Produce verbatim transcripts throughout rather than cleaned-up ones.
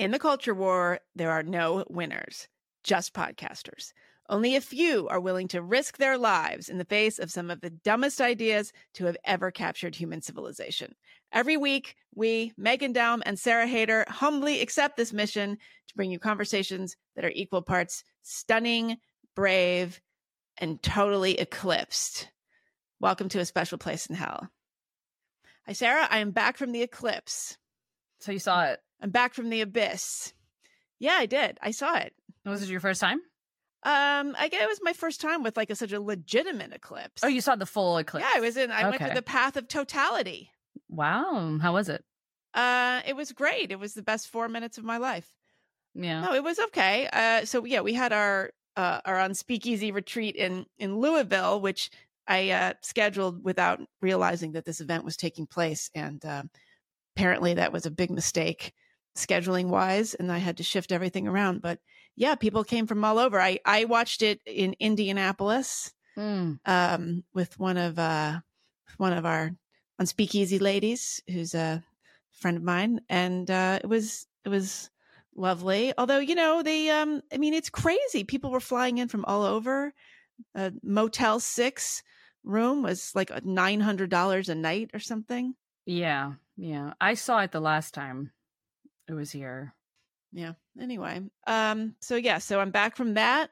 In the culture war, there are no winners, just podcasters. Only a few are willing to risk their lives in the face of some of the dumbest ideas to have ever captured human civilization. Every week, we, Megan Daum and Sarah Hayter, humbly accept this mission to bring you conversations that are equal parts stunning, brave, and totally eclipsed. Welcome to A Special Place in Hell. Hi, Sarah. I am back from the eclipse. So you saw it? I'm back from the abyss. Yeah, I did. I saw it. Was it your first time? Um, I guess it was my first time with like a, such a legitimate eclipse. Oh, you saw the full eclipse? Yeah, I was in. I okay. went to the path of totality. Wow, how was it? Uh, it was great. It was the best four minutes of my life. Yeah. No, it was okay. Uh, so yeah, we had our uh our on Speakeasy retreat in in Louisville, which I uh, scheduled without realizing that this event was taking place, and uh, apparently that was a big mistake scheduling wise, and I had to shift everything around. But yeah, people came from all over. I, I watched it in Indianapolis mm. um, with one of uh, one of our on Speakeasy ladies, who's a friend of mine, and uh, it was it was lovely. Although, you know, they um, I mean, it's crazy. People were flying in from all over. A Motel Six room was like nine hundred dollars a night or something. Yeah, yeah. I saw it the last time it was here. Yeah. Anyway, um, so yeah, so I'm back from that,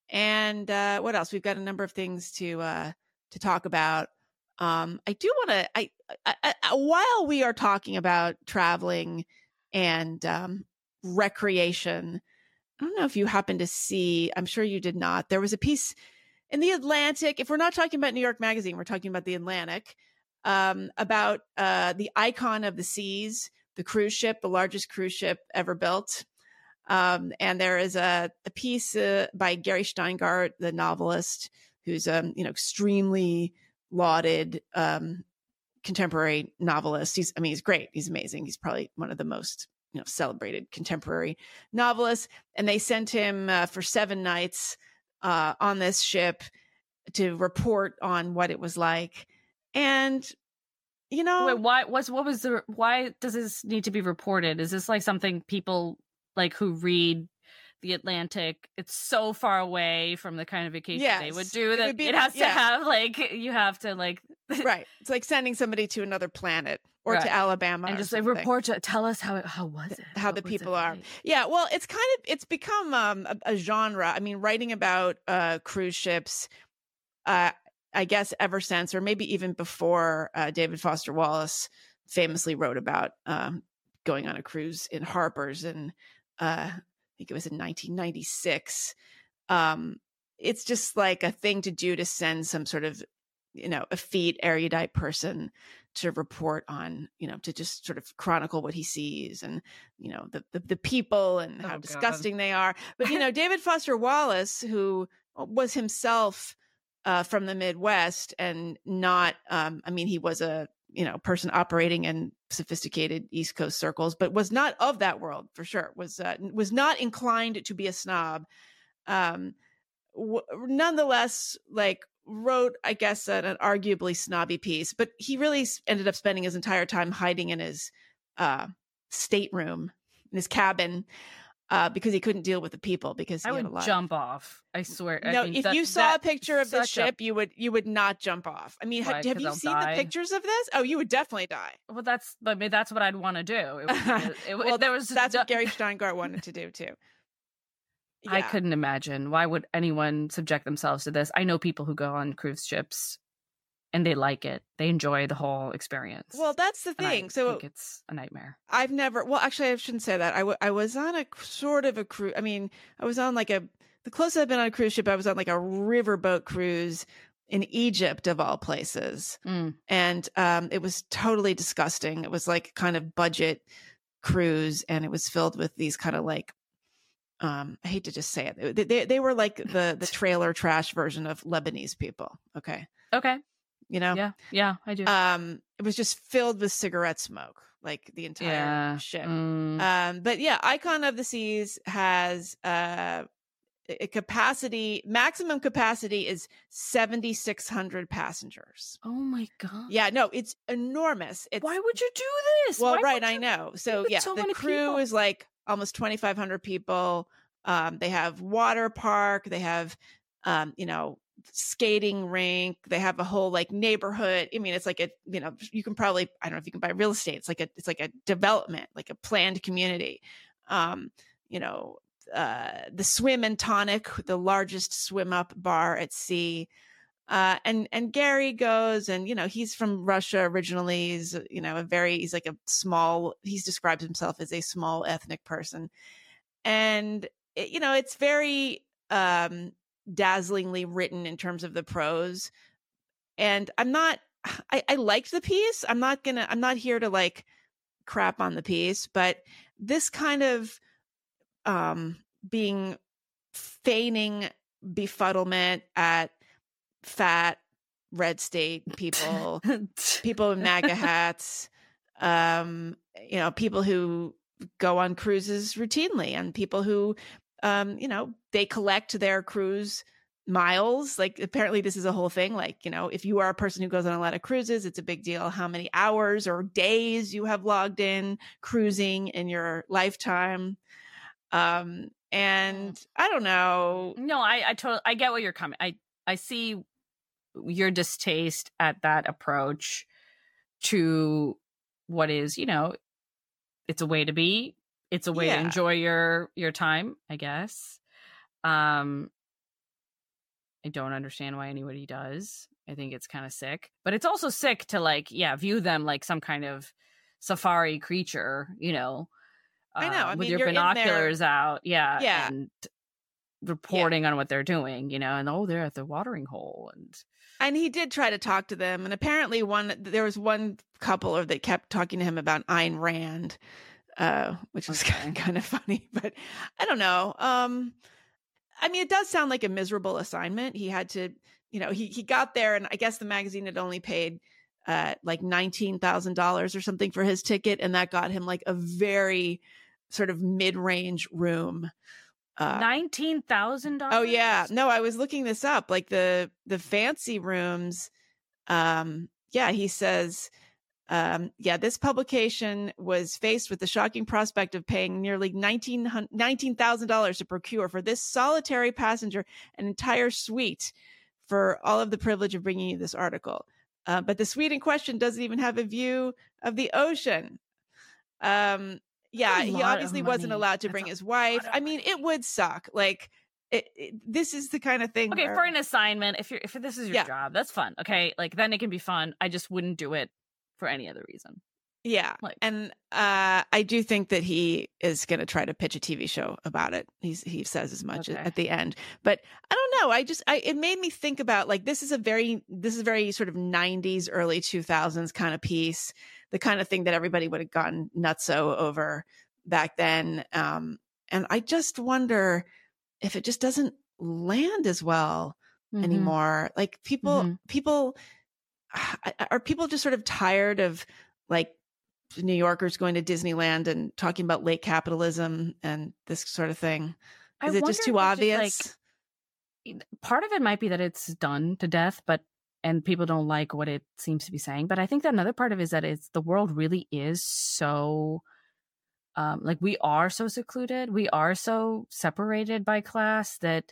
and uh, what else? We've got a number of things to uh, to talk about. Um, I do want to. I, I, I while we are talking about traveling and um, recreation, I don't know if you happen to see. I'm sure you did not. There was a piece in the Atlantic. If we're not talking about New York Magazine, we're talking about the Atlantic, um, about uh, the icon of the seas, the cruise ship, the largest cruise ship ever built. Um, and there is a, a piece uh, by Gary Steingart, the novelist, who's um, you know, extremely lauded um, contemporary novelist. He's, I mean, he's great. He's amazing. He's probably one of the most, you know, celebrated contemporary novelists. And they sent him uh, for seven nights uh, on this ship to report on what it was like. And you know, wait, why? What's what was the? Why does this need to be reported? Is this like something people like who read the Atlantic? It's so far away from the kind of vacation yes, they would do that it, would be, it has yeah. to have like you have to like right. It's like sending somebody to another planet or right. to Alabama and just like report to tell us how it, how was it how what the people it are. like? Yeah, well, it's kind of it's become um, a, a genre. I mean, writing about uh, cruise ships. Uh, I guess ever since, or maybe even before, uh, David Foster Wallace famously wrote about um, going on a cruise in Harper's, and uh, I think it was in nineteen ninety-six. Um, it's just like a thing to do to send some sort of, you know, effete, erudite person to report on, you know, to just sort of chronicle what he sees and, you know, the the, the people and how oh, disgusting God. they are. But, you know, David Foster Wallace, who was himself Uh, from the Midwest and not, um, I mean, he was a, you know, person operating in sophisticated East Coast circles, but was not of that world for sure, was, uh, was not inclined to be a snob. Um, w- nonetheless, like wrote, I guess, an, an arguably snobby piece, but he really ended up spending his entire time hiding in his uh, stateroom, in his cabin. Uh, because he couldn't deal with the people. Because he I would had a lot jump of... off. I swear. No, I mean, if that, you saw a picture of the ship, a... you would you would not jump off. I mean, Why, have, have you I'll seen die? the pictures of this? Oh, you would definitely die. Well, that's I mean, that's what I'd want to do. It, it, it, well, there was that's what Gary Steingart wanted to do too. Yeah. I couldn't imagine. Why would anyone subject themselves to this? I know people who go on cruise ships. And they like it. They enjoy the whole experience. Well, that's the thing. I so think it's a nightmare. I've never. Well, actually, I shouldn't say that. I, w- I was on a sort of a cruise. I mean, I was on like a. The closest I've been on a cruise ship, I was on like a riverboat cruise in Egypt, of all places, mm. and um, it was totally disgusting. It was like kind of budget cruise, and it was filled with these kind of like. Um, I hate to just say it. They they, they were like the the trailer trash version of Lebanese people. Okay. Okay. You know? Yeah, yeah, I do. Um, it was just filled with cigarette smoke, like the entire yeah. ship. Mm. Um, but yeah, Icon of the Seas has uh, a capacity, maximum capacity is seventy-six hundred passengers. Oh my God. Yeah, no, it's enormous. It's, Why would you do this? Well, Why right, I know. So yeah, so the many crew people? is like almost twenty-five hundred people. Um, they have water park. They have, um, you know, skating rink. They have a whole like neighborhood. I mean, it's like a, you know, you can probably, I don't know if you can buy real estate. It's like a, it's like a development, like a planned community. Um, you know, uh, the Swim and Tonic, the largest swim up bar at sea. Uh, and, and Gary goes, and, you know, he's from Russia originally. He's, you know, a very, he's like a small, he's described himself as a small ethnic person. And, it, you know, it's very um, dazzlingly written in terms of the prose. And I'm not, I, I liked the piece. I'm not gonna, I'm not here to like crap on the piece, but this kind of um, being feigning befuddlement at fat red state people, people in MAGA hats, um, you know, people who go on cruises routinely, and people who, um, you know, they collect their cruise miles. Like apparently this is a whole thing. Like, you know, if you are a person who goes on a lot of cruises, it's a big deal how many hours or days you have logged in cruising in your lifetime. Um, and I don't know. No, I, I totally, I get what you're coming. I, I see your distaste at that approach to what is, you know, it's a way to be, it's a way yeah. to enjoy your, your time, I guess. Um, I don't understand why anybody does. I think it's kind of sick, but it's also sick to like, yeah, view them like some kind of safari creature, you know, uh, I know. I with mean, your binoculars out. Yeah. Yeah. And reporting yeah. on what they're doing, you know, and oh, they're at the watering hole. And and he did try to talk to them. And apparently one, there was one couple or that kept talking to him about Ayn Rand, uh, which was okay. kind, of, kind of funny, but I don't know. Um, I mean, it does sound like a miserable assignment. He had to, you know, he, he got there, and I guess the magazine had only paid uh, like nineteen thousand dollars or something for his ticket. And that got him like a very sort of mid-range room. Uh, nineteen thousand dollars? Oh yeah. No, I was looking this up. Like the the fancy rooms, um, yeah, he says, um, yeah, this publication was faced with the shocking prospect of paying nearly nineteen thousand dollars to procure for this solitary passenger an entire suite for all of the privilege of bringing you this article. Uh, but the suite in question doesn't even have a view of the ocean. Um, Yeah, he obviously wasn't allowed to That's bring his wife. I mean, money. It would suck. Like, it, it, this is the kind of thing. Okay, where, for an assignment, if you're if this is your yeah. job, that's fun. Okay, like then it can be fun. I just wouldn't do it for any other reason. Yeah, like, and uh, I do think that he is going to try to pitch a T V show about it. He's he says as much okay. at the end, but I don't know. I just I it made me think about like this is a very this is a very sort of nineties, early two thousands kind of piece. The kind of thing that everybody would have gotten nutso over back then. Um, and I just wonder if it just doesn't land as well mm-hmm. anymore. Like people, mm-hmm. people, are people just sort of tired of like New Yorkers going to Disneyland and talking about late capitalism and this sort of thing? Is I it just too obvious? Just like, part of it might be that it's done to death, but and people don't like what it seems to be saying. But I think that another part of it is that it's the world really is so um, like we are so secluded. We are so separated by class that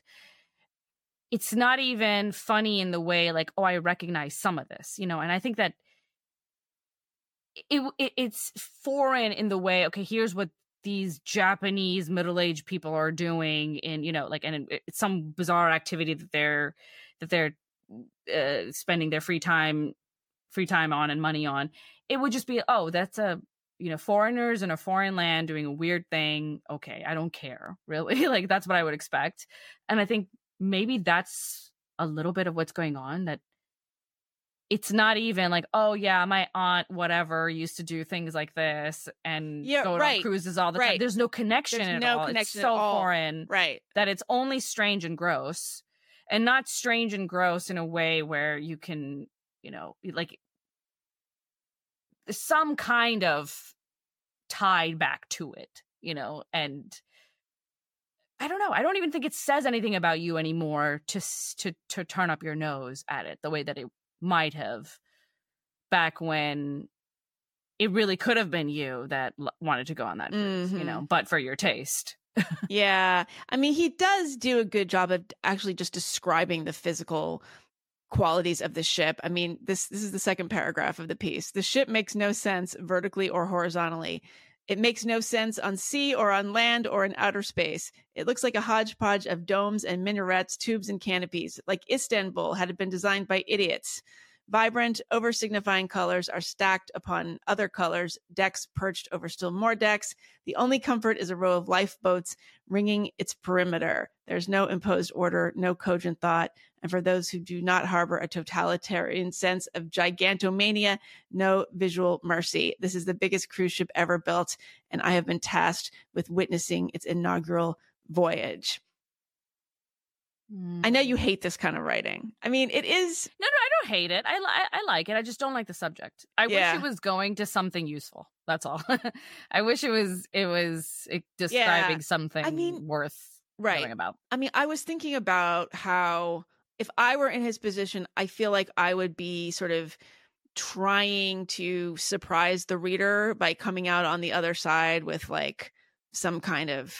it's not even funny in the way like, oh, I recognize some of this, you know? And I think that it, it it's foreign in the way, okay, here's what these Japanese middle-aged people are doing in, you know, like, and it's some bizarre activity that they're, that they're, Uh, spending their free time free time on and money on. It would just be, oh, that's a, you know, foreigners in a foreign land doing a weird thing. Okay, I don't care, really. Like, that's what I would expect. And I think maybe that's a little bit of what's going on, that it's not even like, oh yeah, my aunt whatever used to do things like this and yeah, go right. on cruises all the right. time. There's no connection There's at no all. Connection it's so at all. foreign right. that it's only strange and gross. And not strange and gross in a way where you can, you know, like some kind of tied back to it, you know, and I don't know. I don't even think it says anything about you anymore to to to turn up your nose at it the way that it might have back when it really could have been you that l- wanted to go on that cruise, mm-hmm. you know, but for your taste. Yeah. I mean, he does do a good job of actually just describing the physical qualities of the ship. I mean, this this is the second paragraph of the piece. The ship makes no sense vertically or horizontally. It makes no sense on sea or on land or in outer space. It looks like a hodgepodge of domes and minarets, tubes and canopies, like Istanbul had it been designed by idiots. Vibrant, over-signifying colors are stacked upon other colors, decks perched over still more decks. The only comfort is a row of lifeboats ringing its perimeter. There's no imposed order, no cogent thought. And for those who do not harbor a totalitarian sense of gigantomania, no visual mercy. This is the biggest cruise ship ever built, and I have been tasked with witnessing its inaugural voyage. I know you hate this kind of writing. I mean, it is. No, no, I don't hate it. I, li- I like it. I just don't like the subject. I yeah. wish it was going to something useful. That's all. I wish it was it was describing yeah. something I mean, worth right. knowing about. I mean, I was thinking about how if I were in his position, I feel like I would be sort of trying to surprise the reader by coming out on the other side with like some kind of,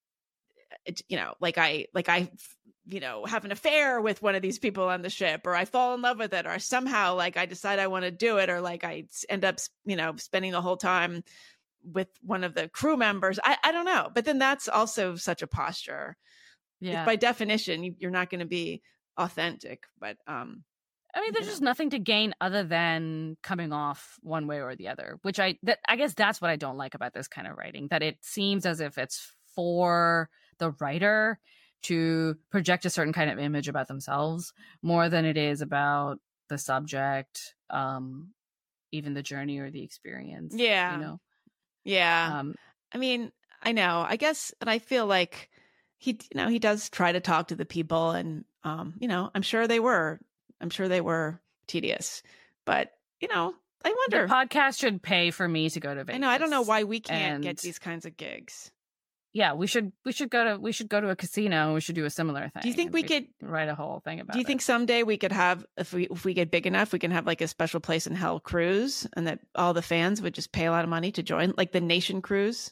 you know, like I like I. you know, have an affair with one of these people on the ship, or I fall in love with it, or somehow like I decide I want to do it, or like I end up, you know, spending the whole time with one of the crew members. I, I don't know. But then that's also such a posture. Yeah. If by definition, you, you're not going to be authentic. But um, I mean, there's just know. nothing to gain other than coming off one way or the other, which I, that, I guess that's what I don't like about this kind of writing, that it seems as if it's for the writer to project a certain kind of image about themselves more than it is about the subject, um, even the journey or the experience. Yeah. You know? Yeah. Um, I mean, I know, I guess, and I feel like he, you know, he does try to talk to the people and, um, you know, I'm sure they were, I'm sure they were tedious, but, you know, I wonder. The podcast should pay for me to go to Vegas. I know. I don't know why we can't and... get these kinds of gigs. Yeah, we should we should go to we should go to a casino and we should do a similar thing. Do you think we, we could write a whole thing about it? Do you think it. someday we could have, if we if we get big enough, we can have like a special place in hell cruise, and that all the fans would just pay a lot of money to join, like the Nation cruise?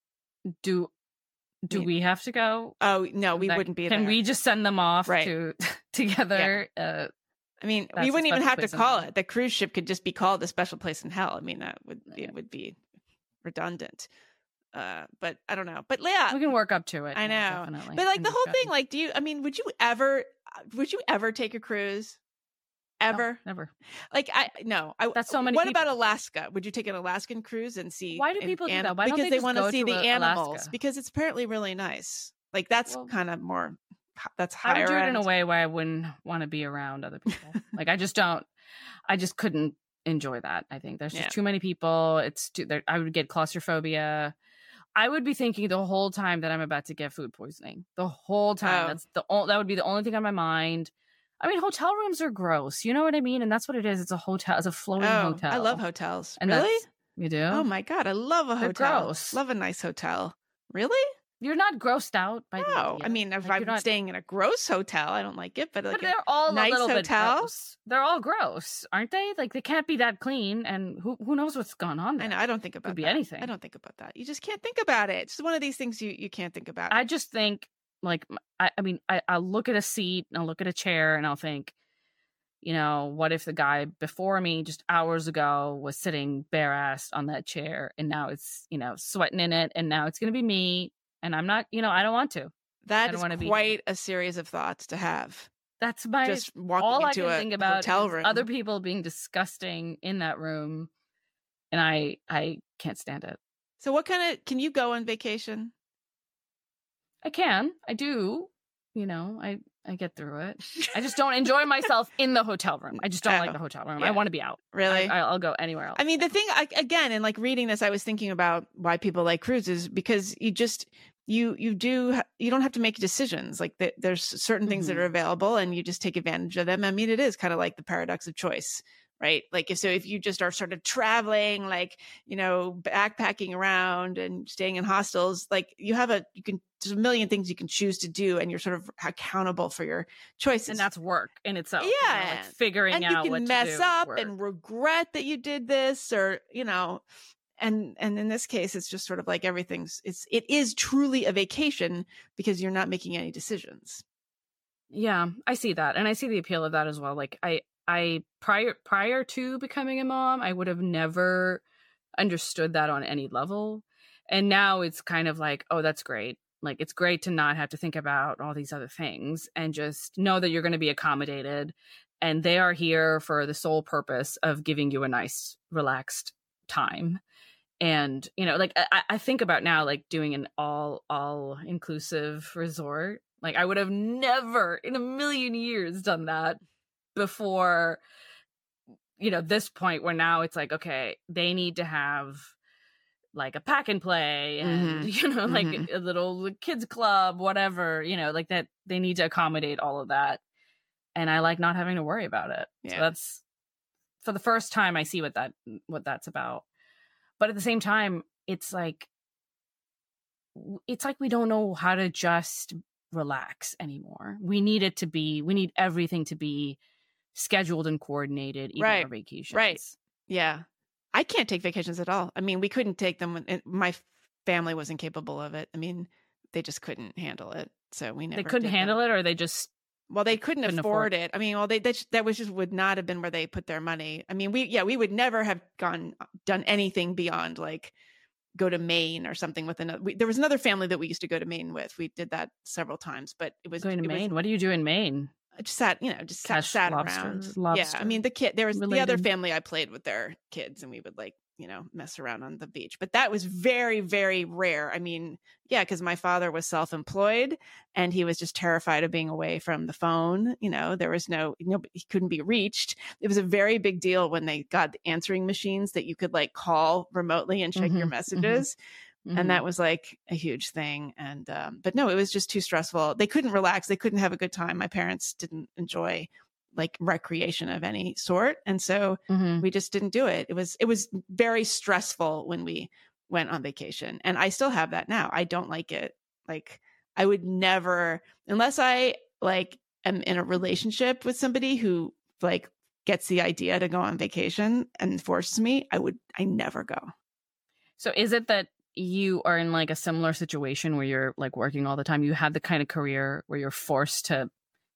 Do do yeah. we have to go? Oh no, we that, wouldn't be. Can there. we just send them off right. to together? Yeah. Uh, I mean, we wouldn't even have to call it. The cruise ship could just be called a special place in hell. I mean, that would yeah. it would be redundant. Uh, but I don't know. But yeah, we can work up to it. I know. Definitely. But like the whole thing, like, do you, I mean, would you ever, would you ever take a cruise? Ever? No, never. Like, I, no. I, That's so many What people. about Alaska? Would you take an Alaskan cruise and see? Why do people and, do that? Why because don't they, they just want to go see to the animals. Alaska? Because it's apparently really nice. Like, that's well, kind of more, that's higher I would do end. it in a way where I wouldn't want to be around other people. Like, I just don't, I just couldn't enjoy that. I think there's just yeah. too many people. It's too, there, I would get claustrophobia. I would be thinking the whole time that I'm about to get food poisoning. The whole time. Oh. That's the o- that would be the only thing on my mind. I mean, hotel rooms are gross. You know what I mean? And that's what it is. It's a hotel. It's a floating oh, hotel. I love hotels. And really? You do? Oh my God. I love a They're hotel. Gross. Love a nice hotel. Really? You're not grossed out by no, the idea. I mean, if like, I'm not... staying in a gross hotel, I don't like it. But like but they're all a nice a little hotel, bit gross. They're all gross, aren't they? Like they can't be that clean, and who who knows what's gone on there? I know. I don't think about Could be that. anything. I don't think about that. You just can't think about it. It's one of these things you, you can't think about. I just think, like, I, I mean, I, I'll look at a seat, and I'll look at a chair, and I'll think, you know, what if the guy before me just hours ago was sitting bare-assed on that chair, and now it's, you know, sweating in it, and now it's going to be me. And I'm not, you know, I don't want to. That is quite be... a series of thoughts to have. That's my just walking all into I can a think about hotel is room. Other people being disgusting in that room, and I I can't stand it. So, what kind of can you go on vacation? I can, I do. You know, I I get through it. I just don't enjoy myself in the hotel room. I just don't oh, like the hotel room. Yeah. I want to be out. Really? I, I'll go anywhere else. I mean, the thing I, again, in like reading this, I was thinking about why people like cruises because you just. You you do you don't have to make decisions like the, there's certain things mm-hmm. that are available and you just take advantage of them. I mean, it is kind of like the paradox of choice, right? Like if so, if you just are sort of traveling, like, you know, backpacking around and staying in hostels, like you have a, you can, there's a million things you can choose to do, and you're sort of accountable for your choices. And that's work in itself. Yeah. You know, like figuring and out you what can to mess do up work. and regret that you did this, or, you know, and, and in this case, it's just sort of like everything's, it's, it is truly a vacation because you're not making any decisions. Yeah, I see that. And I see the appeal of that as well. Like I, I prior prior to becoming a mom, I would have never understood that on any level. And now it's kind of like, oh, that's great. Like it's great to not have to think about all these other things and just know that you're going to be accommodated, and they are here for the sole purpose of giving you a nice, relaxed time. And, you know, like I, I think about now, like doing an all, all inclusive resort. Like I would have never in a million years done that before, you know, this point where now it's like, okay, they need to have like a pack and play and, Mm-hmm. you know, like mm-hmm. a little kids club, whatever, you know, like that they need to accommodate all of that. And I like not having to worry about it. Yeah. So that's, for the first time, I see what that, what that's about. But at the same time, it's like, it's like we don't know how to just relax anymore. We need it to be, we need everything to be scheduled and coordinated, even Right. our vacations. Right. Yeah. I can't take vacations at all. I mean, we couldn't take them when my family wasn't capable of it. I mean, they just couldn't handle it. So we never They couldn't handle them. it, or they just well, they couldn't, couldn't afford, afford it. I mean, well, they, they that was just would not have been where they put their money. I mean, we yeah, we would never have gone done anything beyond like go to Maine or something with another. We, there was another family that we used to go to Maine with. We did that several times, but it was going to it Maine. Was, what do you do in Maine? I just sat, you know, just Catch sat, sat lobster, around. lobster Yeah, I mean, the kid, there was related. the other family I played with their kids, and we would like, you know, mess around on the beach. But that was very, very rare. I mean, yeah, because my father was self-employed, and he was just terrified of being away from the phone. You know, there was no, you know, he couldn't be reached. It was a very big deal when they got the answering machines that you could like call remotely and check mm-hmm, your messages. Mm-hmm. And that was like a huge thing. And, um, but no, it was just too stressful. They couldn't relax. They couldn't have a good time. My parents didn't enjoy like recreation of any sort. And so mm-hmm. we just didn't do it. It was, it was very stressful when we went on vacation. And I still have that now. I don't like it. Like I would never, unless I like am in a relationship with somebody who like gets the idea to go on vacation and forces me, I would, I never go. So is it that you are in like a similar situation where you're like working all the time? You have the kind of career where you're forced to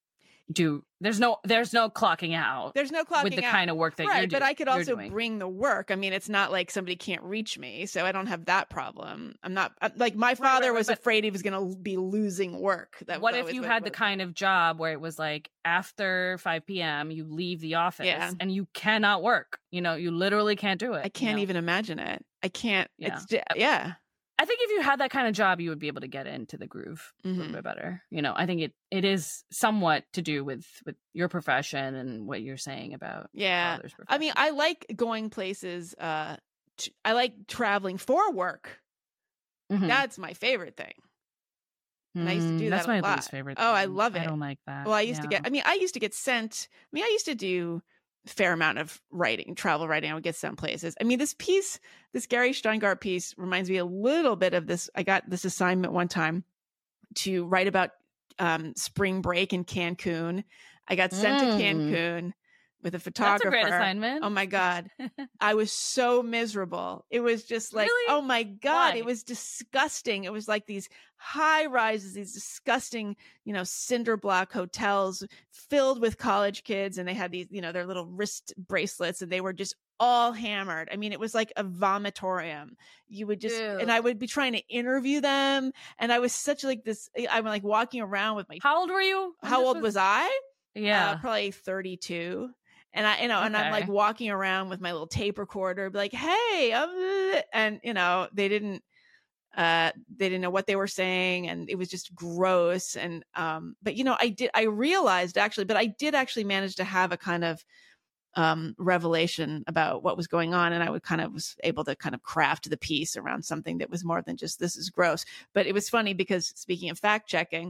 do, there's no, there's no clocking out. There's no clocking out. With the kind of work that right, you're doing. But I could also doing. bring the work. I mean, it's not like somebody can't reach me, so I don't have that problem. I'm not like my father right, right, was right, afraid he was going to be losing work. That what if you had the kind of job where it was like after five p.m. you leave the office yeah. and you cannot work? You know, you literally can't do it. I can't you know? even imagine it. I can't. Yeah. It's, yeah. I think if you had that kind of job, you would be able to get into the groove mm-hmm. a little bit better. You know, I think it, it is somewhat to do with, with your profession and what you're saying about. Yeah. I mean, I like going places. Uh, t- I like traveling for work. Mm-hmm. That's my favorite thing. And I used to do That's that a my lot. least favorite. Oh, I love it. I don't like that. Well, I used yeah. to get, I mean, I used to get sent, I mean, I used to do fair amount of writing, travel writing. I would get sent places. I mean, this piece, this Gary Steingart piece reminds me a little bit of this. I got this assignment one time to write about um, spring break in Cancun. I got sent mm. to Cancun with a photographer. That's a great assignment. Oh my God. I was so miserable. It was just like, really? oh my God, Why? It was disgusting. It was like these high rises, these disgusting, you know, cinder block hotels filled with college kids. And they had these, you know, their little wrist bracelets, and they were just all hammered. I mean, it was like a vomitorium. You would just, Ew. And I would be trying to interview them. And I was such like this, I'm like walking around with my, how old were you? How old was, was I? Yeah. Uh, probably thirty-two. And I, you know, okay. and I'm like walking around with my little tape recorder, be like, hey, um, and you know, they didn't, uh, they didn't know what they were saying, and it was just gross. And, um, but you know, I did, I realized actually, but I did actually manage to have a kind of, um, revelation about what was going on. And I would kind of was able to kind of craft the piece around something that was more than just, this is gross. But it was funny because speaking of fact checking,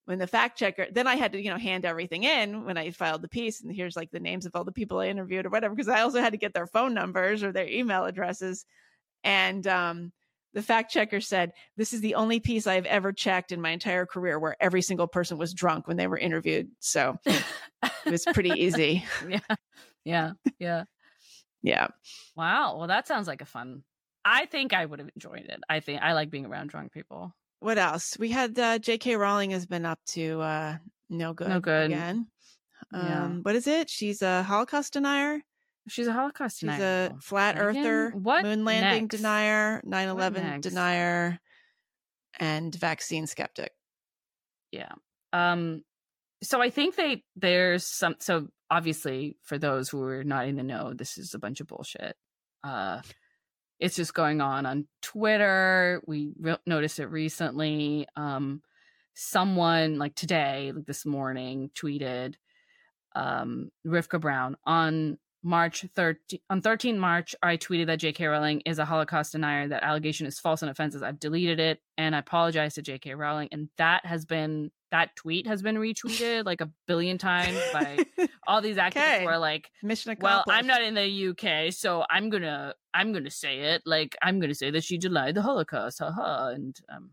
when the fact checker, then I had to, you know, hand everything in when I filed the piece. And here's like the names of all the people I interviewed or whatever, because I also had to get their phone numbers or their email addresses. And um, the fact checker said, this is the only piece I've ever checked in my entire career where every single person was drunk when they were interviewed. So it was pretty easy. Yeah. Yeah. Yeah. Yeah. Wow. Well, that sounds like a fun, I think I would have enjoyed it. I think I like being around drunk people. What else? We had uh, J K Rowling has been up to uh, no good. No good. Again. Um, yeah. What is it? She's a Holocaust denier. She's a Holocaust denier. She's a flat Megan? earther, what moon landing next? denier, nine eleven denier, and vaccine skeptic. Yeah. Um. So I think they there's some. So obviously, for those who are not in the know, this is a bunch of bullshit. Uh. It's just going on on Twitter. We re- noticed it recently. Um, someone like today, like this morning, tweeted um, Rivka Brown on March thirteenth. On thirteenth March, I tweeted that J K Rowling is a Holocaust denier. That allegation is false and offensive. I've deleted it and I apologize to J K Rowling. And that has been that tweet has been retweeted like a billion times by all these activists okay. who are like, mission accomplished. Well, I'm not in the U K, so I'm gonna I'm gonna say it. Like I'm gonna say that she denied the Holocaust. Haha. And um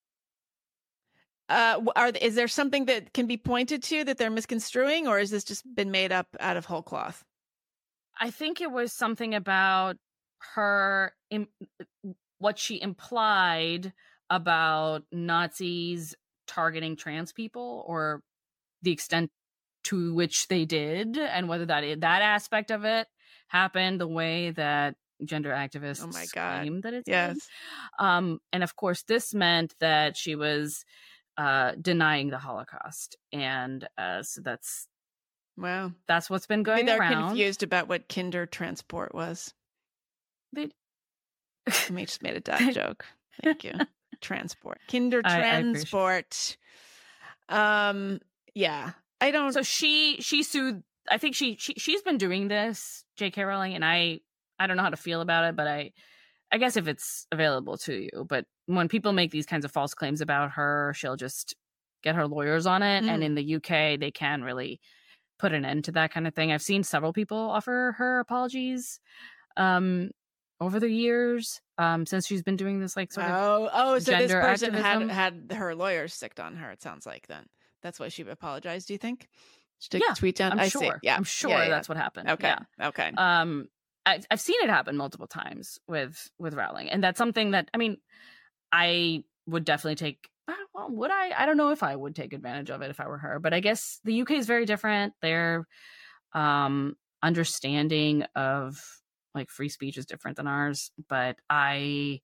uh are is there something that can be pointed to that they're misconstruing, or has this just been made up out of whole cloth? I think it was something about her in, what she implied about Nazis targeting trans people, or the extent to which they did, and whether that that aspect of it happened the way that gender activists oh my God. claim that it did. Yes. Um, and of course, this meant that she was uh, denying the Holocaust, and uh, so that's wow, that's what's been going Maybe they're around. Confused about what kinder transport was. They, I mean, just made a dad joke. Thank you. Transport, kinder transport. I, I um, yeah, I don't. So she she sued. I think she she she's been doing this, J K Rowling, and I I don't know how to feel about it, but I I guess if it's available to you. But when people make these kinds of false claims about her, she'll just get her lawyers on it, mm. and in the U K, they can really put an end to that kind of thing. I've seen several people offer her apologies um, over the years um, since she's been doing this, like, sort of oh, oh, so this person activism. had had her lawyers sicked on her. It sounds like then that's why she apologized. Do you think? She took yeah, a tweet down. I'm I sure. See. Yeah, I'm sure yeah, yeah. that's what happened. Okay, yeah. okay. Um, I've I've seen it happen multiple times with with Rowling, and that's something that I mean, I would definitely take. Well, would I? I don't know if I would take advantage of it if I were her, but I guess the U K is very different. Their um, understanding of like free speech is different than ours, but I,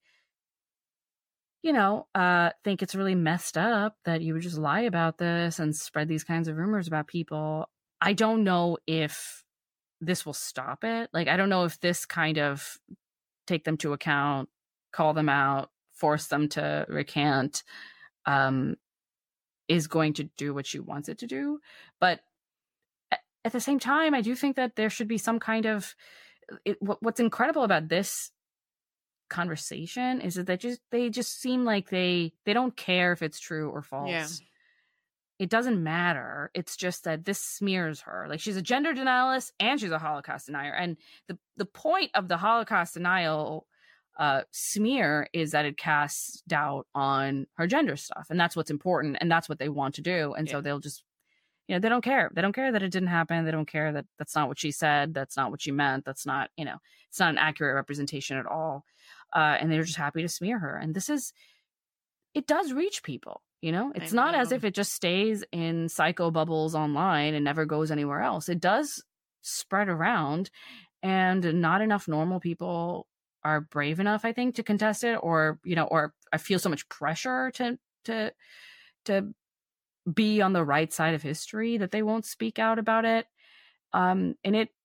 you know, uh, think it's really messed up that you would just lie about this and spread these kinds of rumors about people. I don't know if this will stop it. Like, I don't know if this kind of take them to account, call them out, force them to recant, um, is going to do what she wants it to do. But at the same time, I do think that there should be some kind of, it, what's incredible about this conversation is that they just, they just seem like they, they don't care if it's true or false. Yeah. It doesn't matter. It's just that this smears her. Like, she's a gender denialist and she's a Holocaust denier. And the, the point of the Holocaust denial uh, smear is that it casts doubt on her gender stuff. And that's what's important. And that's what they want to do. And yeah. so they'll just, you know, they don't care. They don't care that it didn't happen. They don't care that that's not what she said. That's not what she meant. That's not, you know, it's not an accurate representation at all. Uh, and they're just happy to smear her. And this is, it does reach people. You know, it's I not know. as if it just stays in psycho bubbles online and never goes anywhere else. It does spread around, and not enough normal people are brave enough, I think, to contest it, or, you know, or I feel so much pressure to, to, to be on the right side of history that they won't speak out about it. Um, and it,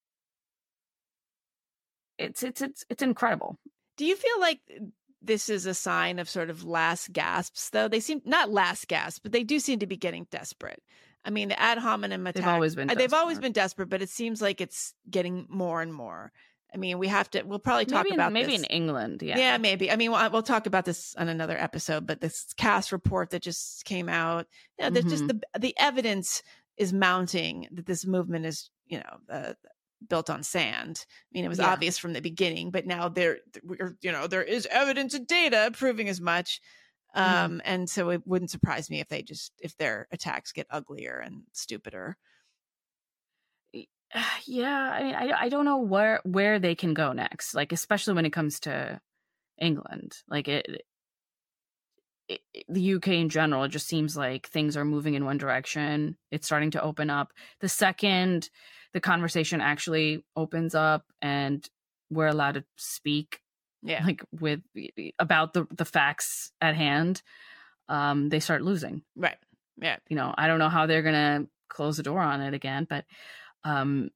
it's, it's, it's, it's incredible. Do you feel like this is a sign of sort of last gasps, though? They seem not last gasps, but they do seem to be getting desperate. I mean, the ad hominem attack. They've always been. They've desperate. always been desperate, but it seems like it's getting more and more. I mean, we have to, we'll probably talk maybe in, about maybe this. in England. Yeah. Yeah, maybe. I mean, we'll, we'll talk about this on another episode, but this Cass report that just came out, you know, there's mm-hmm. just the, the evidence is mounting that this movement is, you know, uh, built on sand. I mean, it was yeah. obvious from the beginning, but now there, you know, there is evidence and data proving as much. Um, mm-hmm. And so it wouldn't surprise me if they just, if their attacks get uglier and stupider. Yeah, I mean, I I don't know where where they can go next. Like, especially when it comes to England, like it, it, the U K in general. It just seems like things are moving in one direction. It's starting to open up. The second the conversation actually opens up and we're allowed to speak, yeah, like with about the the facts at hand, um, they start losing. Right. Yeah. You know, I don't know how they're gonna close the door on it again, but. Um,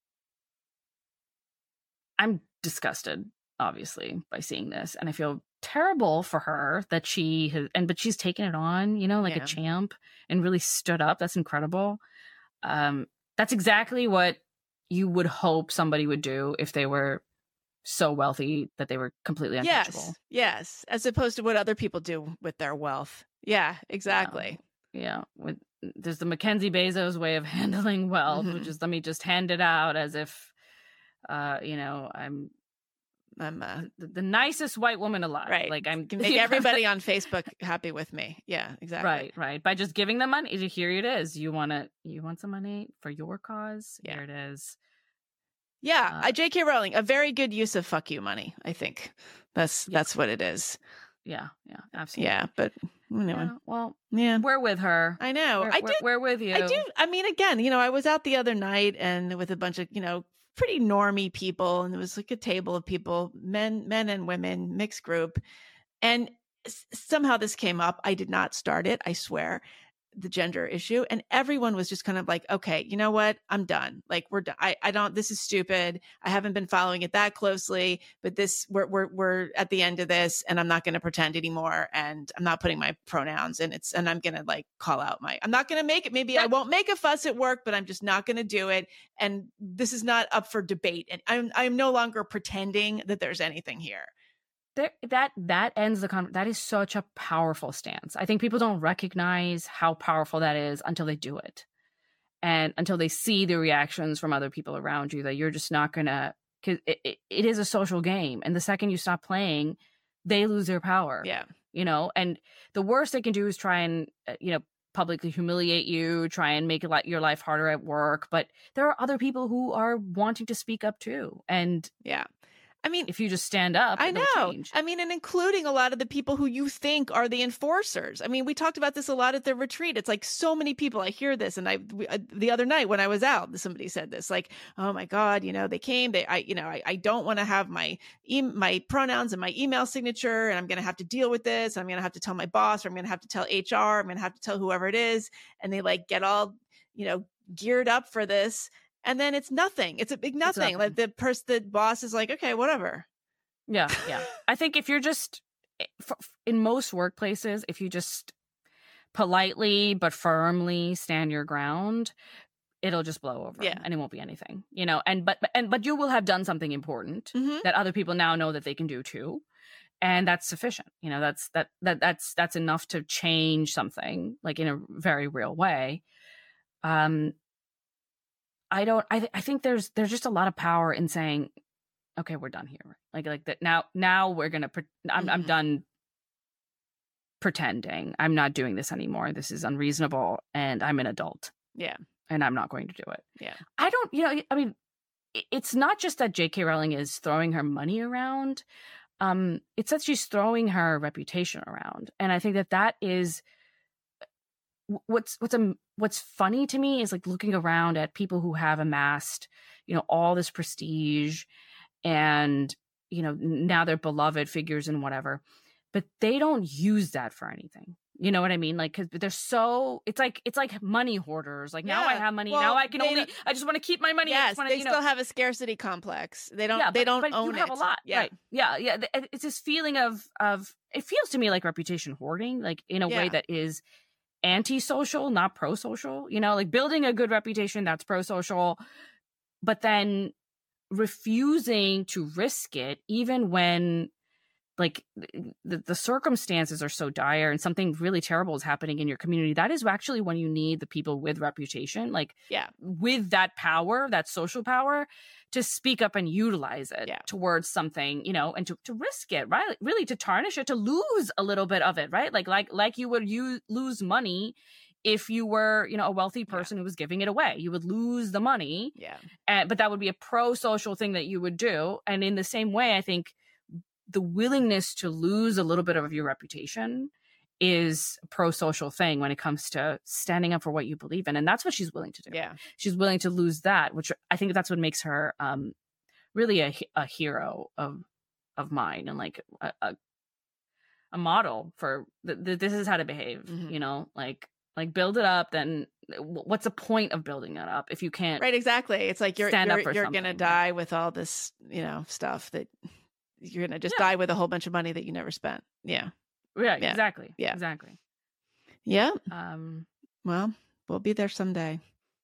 I'm disgusted, obviously, by seeing this, and I feel terrible for her that she has, and but she's taken it on, you know, like yeah. a champ, and really stood up. That's incredible. Um, that's exactly what you would hope somebody would do if they were so wealthy that they were completely untouchable. Yes, yes, as opposed to what other people do with their wealth. Yeah, exactly. Yeah, yeah. With there's the Mackenzie Bezos way of handling wealth, mm-hmm. which is let me just hand it out as if, uh, you know, I'm, I'm uh, the, the nicest white woman alive. Right. Like I'm can make everybody on Facebook happy with me. Yeah, exactly. Right, right. By just giving them money, here it is. You want to, you want some money for your cause. Yeah. Here it is. Yeah, uh, J K Rowling, a very good use of fuck you money. I think that's yeah. that's what it is. Yeah, yeah, absolutely. Yeah, but. Anyway. Yeah, well, yeah, we're with her. I know. We're, I do. We're with you. I do. I mean, again, you know, I was out the other night and with a bunch of, you know, pretty normie people, and there was like a table of people, men, men and women, mixed group, and s- somehow this came up. I did not start it. I swear. The gender issue, and everyone was just kind of like, okay, you know what, I'm done, like we're done. I, I don't, this is stupid. I haven't been following it that closely, but this we're we're we're at the end of this, and I'm not going to pretend anymore, and I'm not putting my pronouns, and it's and I'm going to like call out my, I'm not going to make it, maybe I won't make a fuss at work, but I'm just not going to do it, and this is not up for debate, and I'm I'm no longer pretending that there's anything here. There, that that ends the con- that is such a powerful stance. I think people don't recognize how powerful that is until they do it, and until they see the reactions from other people around you. That you're just not gonna, because it, it, it is a social game, and the second you stop playing, they lose their power. Yeah, you know. And the worst they can do is try and uh, you know publicly humiliate you, try and make your life harder at work. But there are other people who are wanting to speak up too, and yeah. I mean, if you just stand up, I know. Change. I mean, and including a lot of the people who you think are the enforcers. I mean, we talked about this a lot at the retreat. It's like so many people. I hear this, and I we, uh, the other night when I was out, somebody said this, like, "Oh my God, you know, they came. They, I, you know, I, I don't want to have my e- my pronouns and my email signature, and I'm going to have to deal with this. I'm going to have to tell my boss, or I'm going to have to tell H R. I'm going to have to tell whoever it is." And they like get all, you know, geared up for this, and then it's nothing. It's a big nothing. nothing. Like the person, the boss is like, "Okay, whatever." Yeah, yeah. I think if you're just, in most workplaces, if you just politely but firmly stand your ground, it'll just blow over, yeah. and it won't be anything, you know. And but and but you will have done something important mm-hmm. that other people now know that they can do too, and that's sufficient. You know, that's that that that's that's enough to change something, like in a very real way. Um, I don't. I th- I think there's there's just a lot of power in saying, okay, we're done here. Like, like that. Now, now we're gonna. Pre- I'm, mm-hmm. I'm done pretending. I'm not doing this anymore. This is unreasonable, and I'm an adult. Yeah, and I'm not going to do it. Yeah, I don't. You know, I mean, it's not just that J K Rowling is throwing her money around. Um, it's that she's throwing her reputation around, and I think that that is what's what's a what's funny to me is like looking around at people who have amassed, you know, all this prestige. And, you know, now they're beloved figures and whatever, but they don't use that for anything. You know what I mean? Like, cause they're so, it's like, it's like money hoarders. Like, yeah. now I have money. Well, now I can only, I just want to keep my money. Yes, wanna, they you still know. have a scarcity complex. They don't, yeah, they but, don't but own you have it. a lot. Yeah. Right. Yeah. Yeah. It's this feeling of, of, it feels to me like reputation hoarding, like in a yeah. way that is anti-social, not pro-social, you know, like building a good reputation that's pro-social, but then refusing to risk it, even when like the, the circumstances are so dire and something really terrible is happening in your community, that is actually when you need the people with reputation, like yeah. with that power, that social power, to speak up and utilize it yeah. towards something, you know, and to, to risk it, right? Really to tarnish it, to lose a little bit of it, right? Like, like, like you would use, lose money if you were, you know, a wealthy person yeah. who was giving it away. You would lose the money. Yeah. And, but that would be a pro-social thing that you would do. And in the same way, I think the willingness to lose a little bit of your reputation is a pro-social thing when it comes to standing up for what you believe in. And that's what she's willing to do. Yeah. She's willing to lose that, which I think that's what makes her um, really a, a hero of of mine, and like a, a, a model for the, the, this is how to behave, mm-hmm. you know, like, like build it up. Then what's the point of building it up if you can't? Right. Exactly. It's like you're, stand you're, up for you're going to die with all this, you know, stuff that you're going to just yeah. die with a whole bunch of money that you never spent. Yeah. Yeah, yeah. exactly. Yeah. Exactly. Yeah. Um, well, we'll be there someday.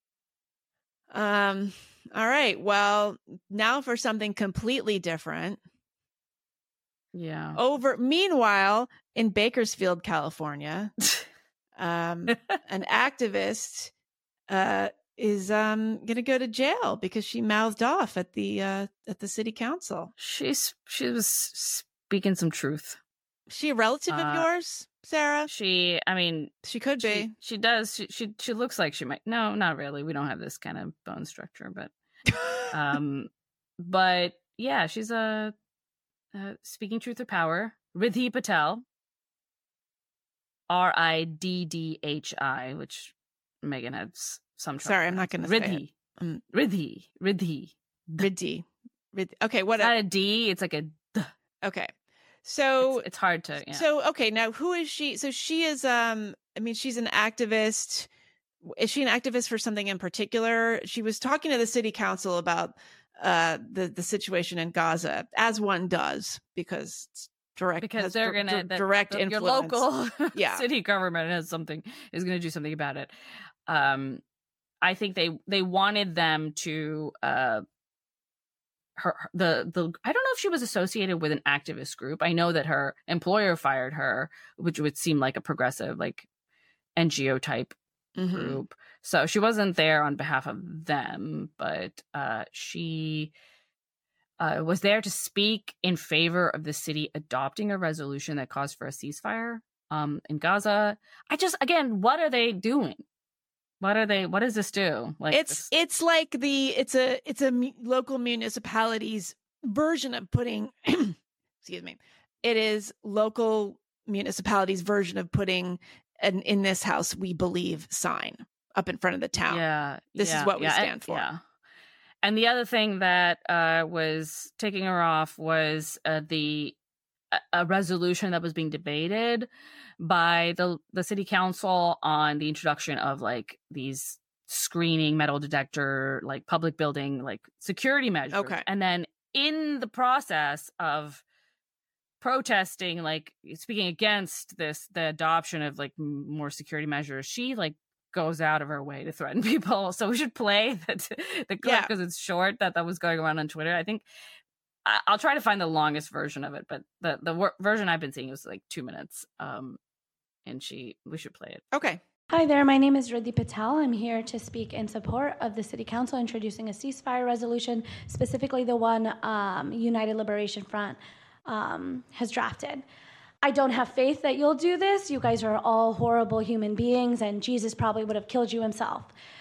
Um, all right. Well, now for something completely different. Yeah. Over meanwhile, in Bakersfield, California, um, an activist uh is um gonna go to jail because she mouthed off at the uh at the city council. She's she was speaking some truth. She a relative uh, of yours, Sarah? She, I mean, she could she, be. She does. She, she she looks like she might. No, not really. We don't have this kind of bone structure, but, um, but yeah, she's a, a speaking truth of power. Riddhi Patel, R I D D H I, which Megan had some trouble. Sorry, I'm not going to say it. Um, Riddhi, Riddhi, Riddhi, Riddhi. Okay, what? It's not a D. It's like a D. Okay. So it's, it's hard to. Yeah. So okay, now who is she? So she is. Um, I mean, she's an activist. Is she an activist for something in particular? She was talking to the city council about uh, the the situation in Gaza, as one does, because it's direct. Because they're d- gonna d- direct the, influence. Your local yeah. city government has something is going to do something about it. Um, I think they they wanted them to. Uh, Her, the the I don't know if she was associated with an activist group. I know that her employer fired her, which would seem like a progressive, like N G O type mm-hmm. group. So she wasn't there on behalf of them, but uh, she uh, was there to speak in favor of the city adopting a resolution that calls for a ceasefire um, in Gaza. I just, again, what are they doing? What are they? What does this do? Like it's this? it's like the it's a it's a mu- local municipality's version of putting. excuse me. It is local municipality's version of putting an "in this house we believe" sign up in front of the town. Yeah, this yeah, is what we yeah, stand and, for. Yeah. And the other thing that uh, was taking her off was uh, the a resolution that was being debated by the the city council on the introduction of like these screening metal detector, like public building, like security measures. Okay. And then in the process of protesting, like speaking against this, the adoption of like more security measures, she like goes out of her way to threaten people. So we should play the, the clip because yeah. it's short that that was going around on Twitter. I think I'll try to find the longest version of it, but the the wor- version I've been seeing was like two minutes. Um, and she, we should play it. Okay. Hi there, my name is Riddhi Patel. I'm here to speak in support of the City Council introducing a ceasefire resolution, specifically the one um, United Liberation Front um, has drafted. I don't have faith that you'll do this. You guys are all horrible human beings, and Jesus probably would have killed you himself.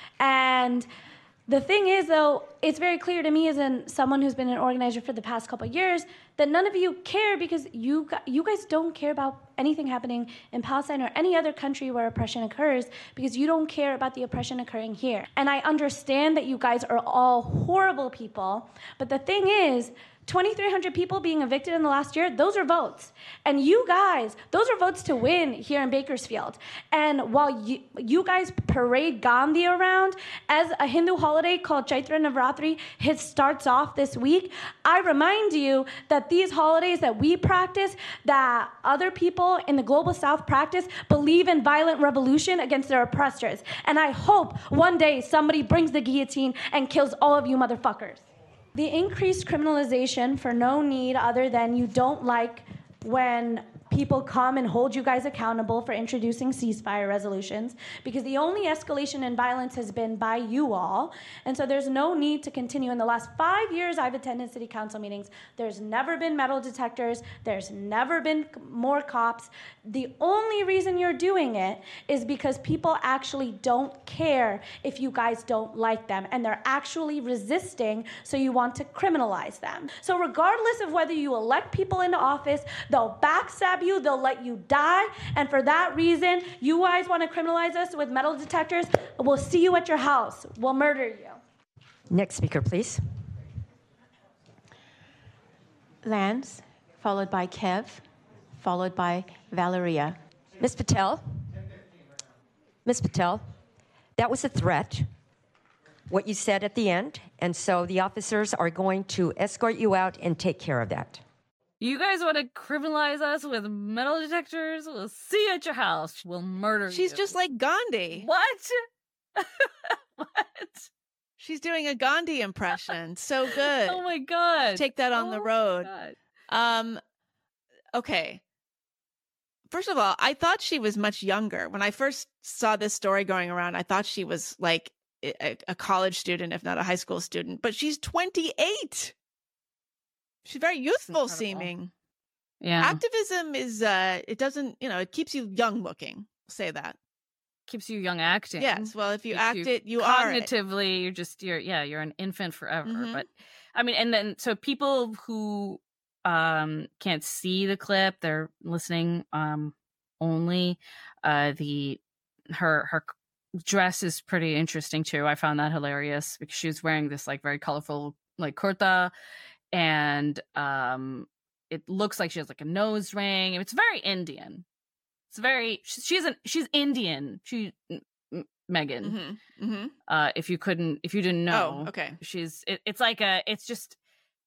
And the thing is, though, it's very clear to me as in someone who's been an organizer for the past couple of years that none of you care because you you guys don't care about anything happening in Palestine or any other country where oppression occurs because you don't care about the oppression occurring here. And I understand that you guys are all horrible people, but the thing is, twenty-three hundred people being evicted in the last year, those are votes. And you guys, those are votes to win here in Bakersfield. And while you, you guys parade Gandhi around as a Hindu holiday called Chaitra Navratri hit starts off this week, I remind you that these holidays that we practice, that other people in the global south practice, believe in violent revolution against their oppressors. And I hope one day somebody brings the guillotine and kills all of you motherfuckers. The increased criminalization for no need other than you don't like when people come and hold you guys accountable for introducing ceasefire resolutions, because the only escalation in violence has been by you all. And so there's no need to continue. In the last five years I've attended city council meetings, there's never been metal detectors, there's never been more cops. The only reason you're doing it is because people actually don't care if you guys don't like them, and they're actually resisting, so you want to criminalize them. So regardless of whether you elect people into office, they'll backstab you, they'll let you die, and for that reason, you guys want to criminalize us with metal detectors? We'll see you at your house. We'll murder you. Next speaker, please. Lance, followed by Kev, followed by Valeria. Miz Patel, Miz Patel, that was a threat, what you said at the end, and so the officers are going to escort you out and take care of that. You guys want to criminalize us with metal detectors? We'll see you at your house. We'll murder She's you. She's just like Gandhi. What? What? She's doing a Gandhi impression. So good. Oh my God. Take that on oh the road. Um, okay. First of all, I thought she was much younger. When I first saw this story going around, I thought she was like a, a college student, if not a high school student, but she's twenty-eight. She's very youthful seeming. Yeah. Activism is, uh, it doesn't, you know, it keeps you young looking. I'll say that. Keeps you young acting. Yes. Well, if you keeps act you it, you cognitively, are Cognitively, you're just, you're, yeah, you're an infant forever. Mm-hmm. But I mean, and then, so people who um, can't see the clip, they're listening um, only. Uh, the, her, her dress is pretty interesting too. I found that hilarious because she was wearing this like very colorful, like kurta. And um, it looks like she has like a nose ring. It's very Indian. It's very she's an she's Indian. She Megan. Mm-hmm. Mm-hmm. Uh, if you couldn't, if you didn't know, oh, okay. She's it, it's like a it's just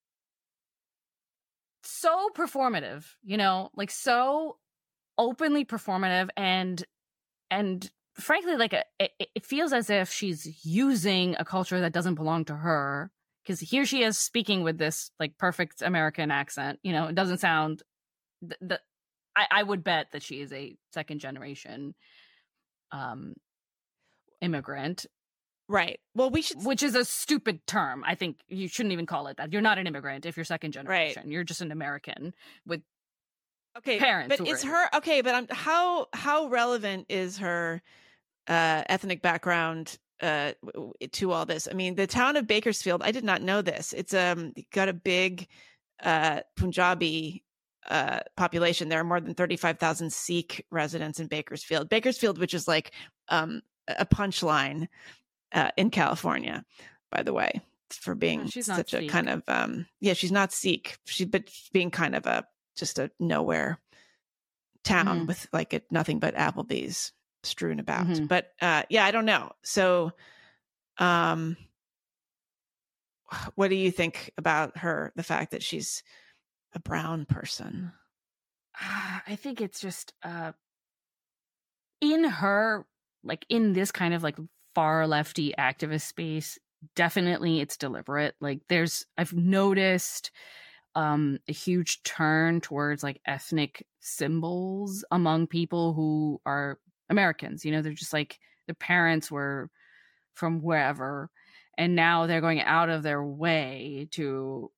so performative, you know, like so openly performative, and and frankly, like a, it, it feels as if she's using a culture that doesn't belong to her. Because here she is speaking with this like perfect American accent. You know, it doesn't sound. The, the I, I would bet that she is a second generation um, immigrant. Right. Well, we should. Which is a stupid term. I think you shouldn't even call it that. You're not an immigrant if you're second generation. Right. You're just an American with okay parents. But is her okay? But I'm, how how relevant is her uh, ethnic background uh to all this? I mean, the town of Bakersfield, I did not know this. It's um got a big uh Punjabi uh population. There are more than thirty-five thousand Sikh residents in Bakersfield. Bakersfield, which is like um a punchline uh in California, by the way, for being oh, such a Sikh. kind of um yeah, she's not Sikh. She but being kind of a just a nowhere town mm. with like a, nothing but Applebee's strewn about. Mm-hmm. But uh yeah, I don't know. So um what do you think about her, the fact that she's a brown person? I think it's just uh in her, like in this kind of like far lefty activist space, definitely it's deliberate. Like there's I've noticed um a huge turn towards like ethnic symbols among people who are Americans. You know, they're just like their parents were from wherever, and now they're going out of their way to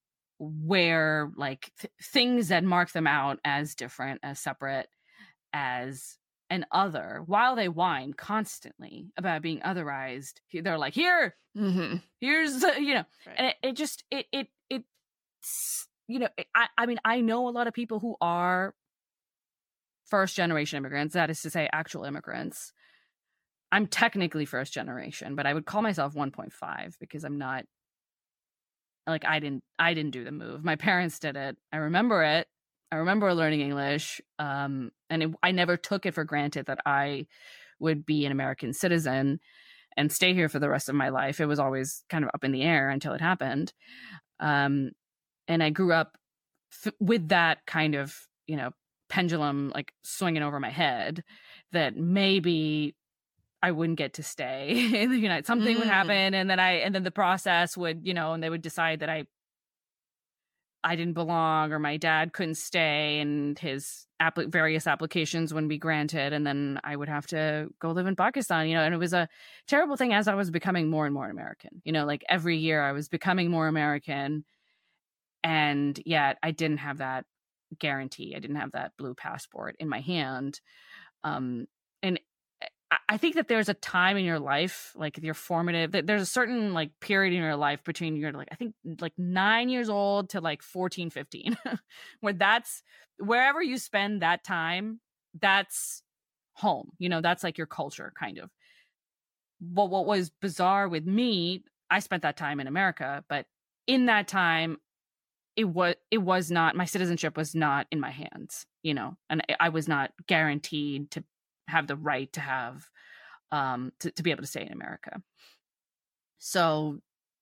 wear like th- things that mark them out as different, as separate, as an other, while they whine constantly about being otherized. They're like, here, mm-hmm. here's, uh, you know, right. And it, it just, it, it, it, you know, I, I mean, I know a lot of people who are first generation immigrants, that is to say actual immigrants. I'm technically first generation, but I would call myself one point five because I'm not like I didn't I didn't do the move. My parents did it. I remember it. I remember learning English, um, and it, I never took it for granted that I would be an American citizen and stay here for the rest of my life. It was always kind of up in the air until it happened. Um, and I grew up f- with that kind of, you know, pendulum like swinging over my head that maybe I wouldn't get to stay in the United. Something mm. would happen, and then I and then the process would, you know, and they would decide that I I didn't belong, or my dad couldn't stay, and his app- various applications wouldn't be granted, and then I would have to go live in Pakistan, you know. And it was a terrible thing as I was becoming more and more American, you know, like every year I was becoming more American, and yet I didn't have that guarantee. I didn't have that blue passport in my hand. Um, and I think that there's a time in your life, like your formative, that there's a certain like period in your life between your, like, I think like nine years old to like fourteen, fifteen, where that's wherever you spend that time, that's home, you know, that's like your culture kind of. But what was bizarre with me, I spent that time in America, but in that time, it was, it was not, my citizenship was not in my hands, you know, and I was not guaranteed to have the right to have um to, to be able to stay in America. So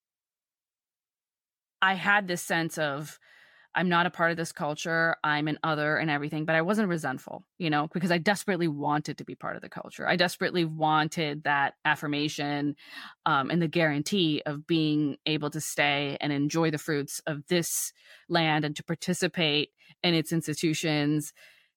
I had this sense of, I'm not a part of this culture, I'm an other and everything, but I wasn't resentful, you know, because I desperately wanted to be part of the culture. I desperately wanted that affirmation um, and the guarantee of being able to stay and enjoy the fruits of this land and to participate in its institutions.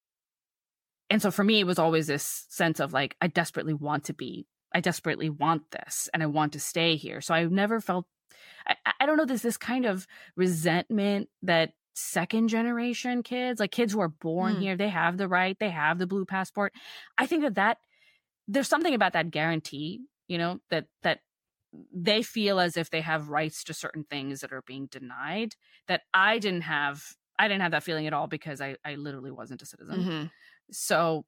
And so for me, it was always this sense of like, I desperately want to be, I desperately want this, and I want to stay here. So I've never felt, I, I don't know, there's this kind of resentment that second generation kids, like kids who are born mm. here, they have the right, they have the blue passport. I think that that, there's something about that guarantee, you know, that, that they feel as if they have rights to certain things that are being denied, that I didn't have, I didn't have that feeling at all, because I, I literally wasn't a citizen. Mm-hmm. So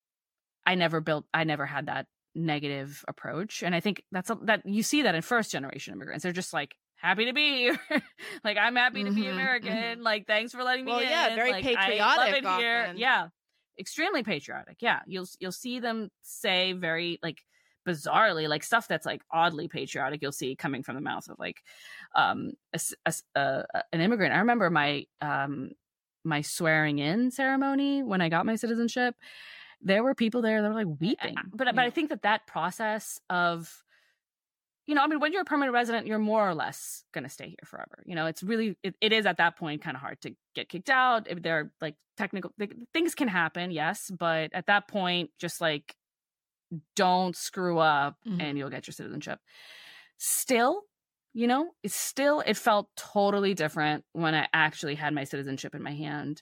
I never built, I never had that negative approach. And I think that's a, that you see that in first generation immigrants. They're just like, happy to be here. Like, I'm happy mm-hmm, to be American. Mm-hmm. Like, thanks for letting me well, in. Yeah, very like, patriotic. I love it often. here. Yeah. Extremely patriotic. Yeah. You'll, you'll see them say very like bizarrely, like stuff that's like oddly patriotic. You'll see coming from the mouth of like, um, a, a, a, an immigrant. I remember my, um, my swearing in ceremony when I got my citizenship. There were people there that were like weeping. But, but I think that that process of, you know, I mean, when you're a permanent resident, you're more or less going to stay here forever. You know, it's really, it, it is at that point kind of hard to get kicked out. If there are like technical things can happen, yes. But at that point, just like, don't screw up mm-hmm. and you'll get your citizenship. Still, you know, it's still, it felt totally different when I actually had my citizenship in my hand.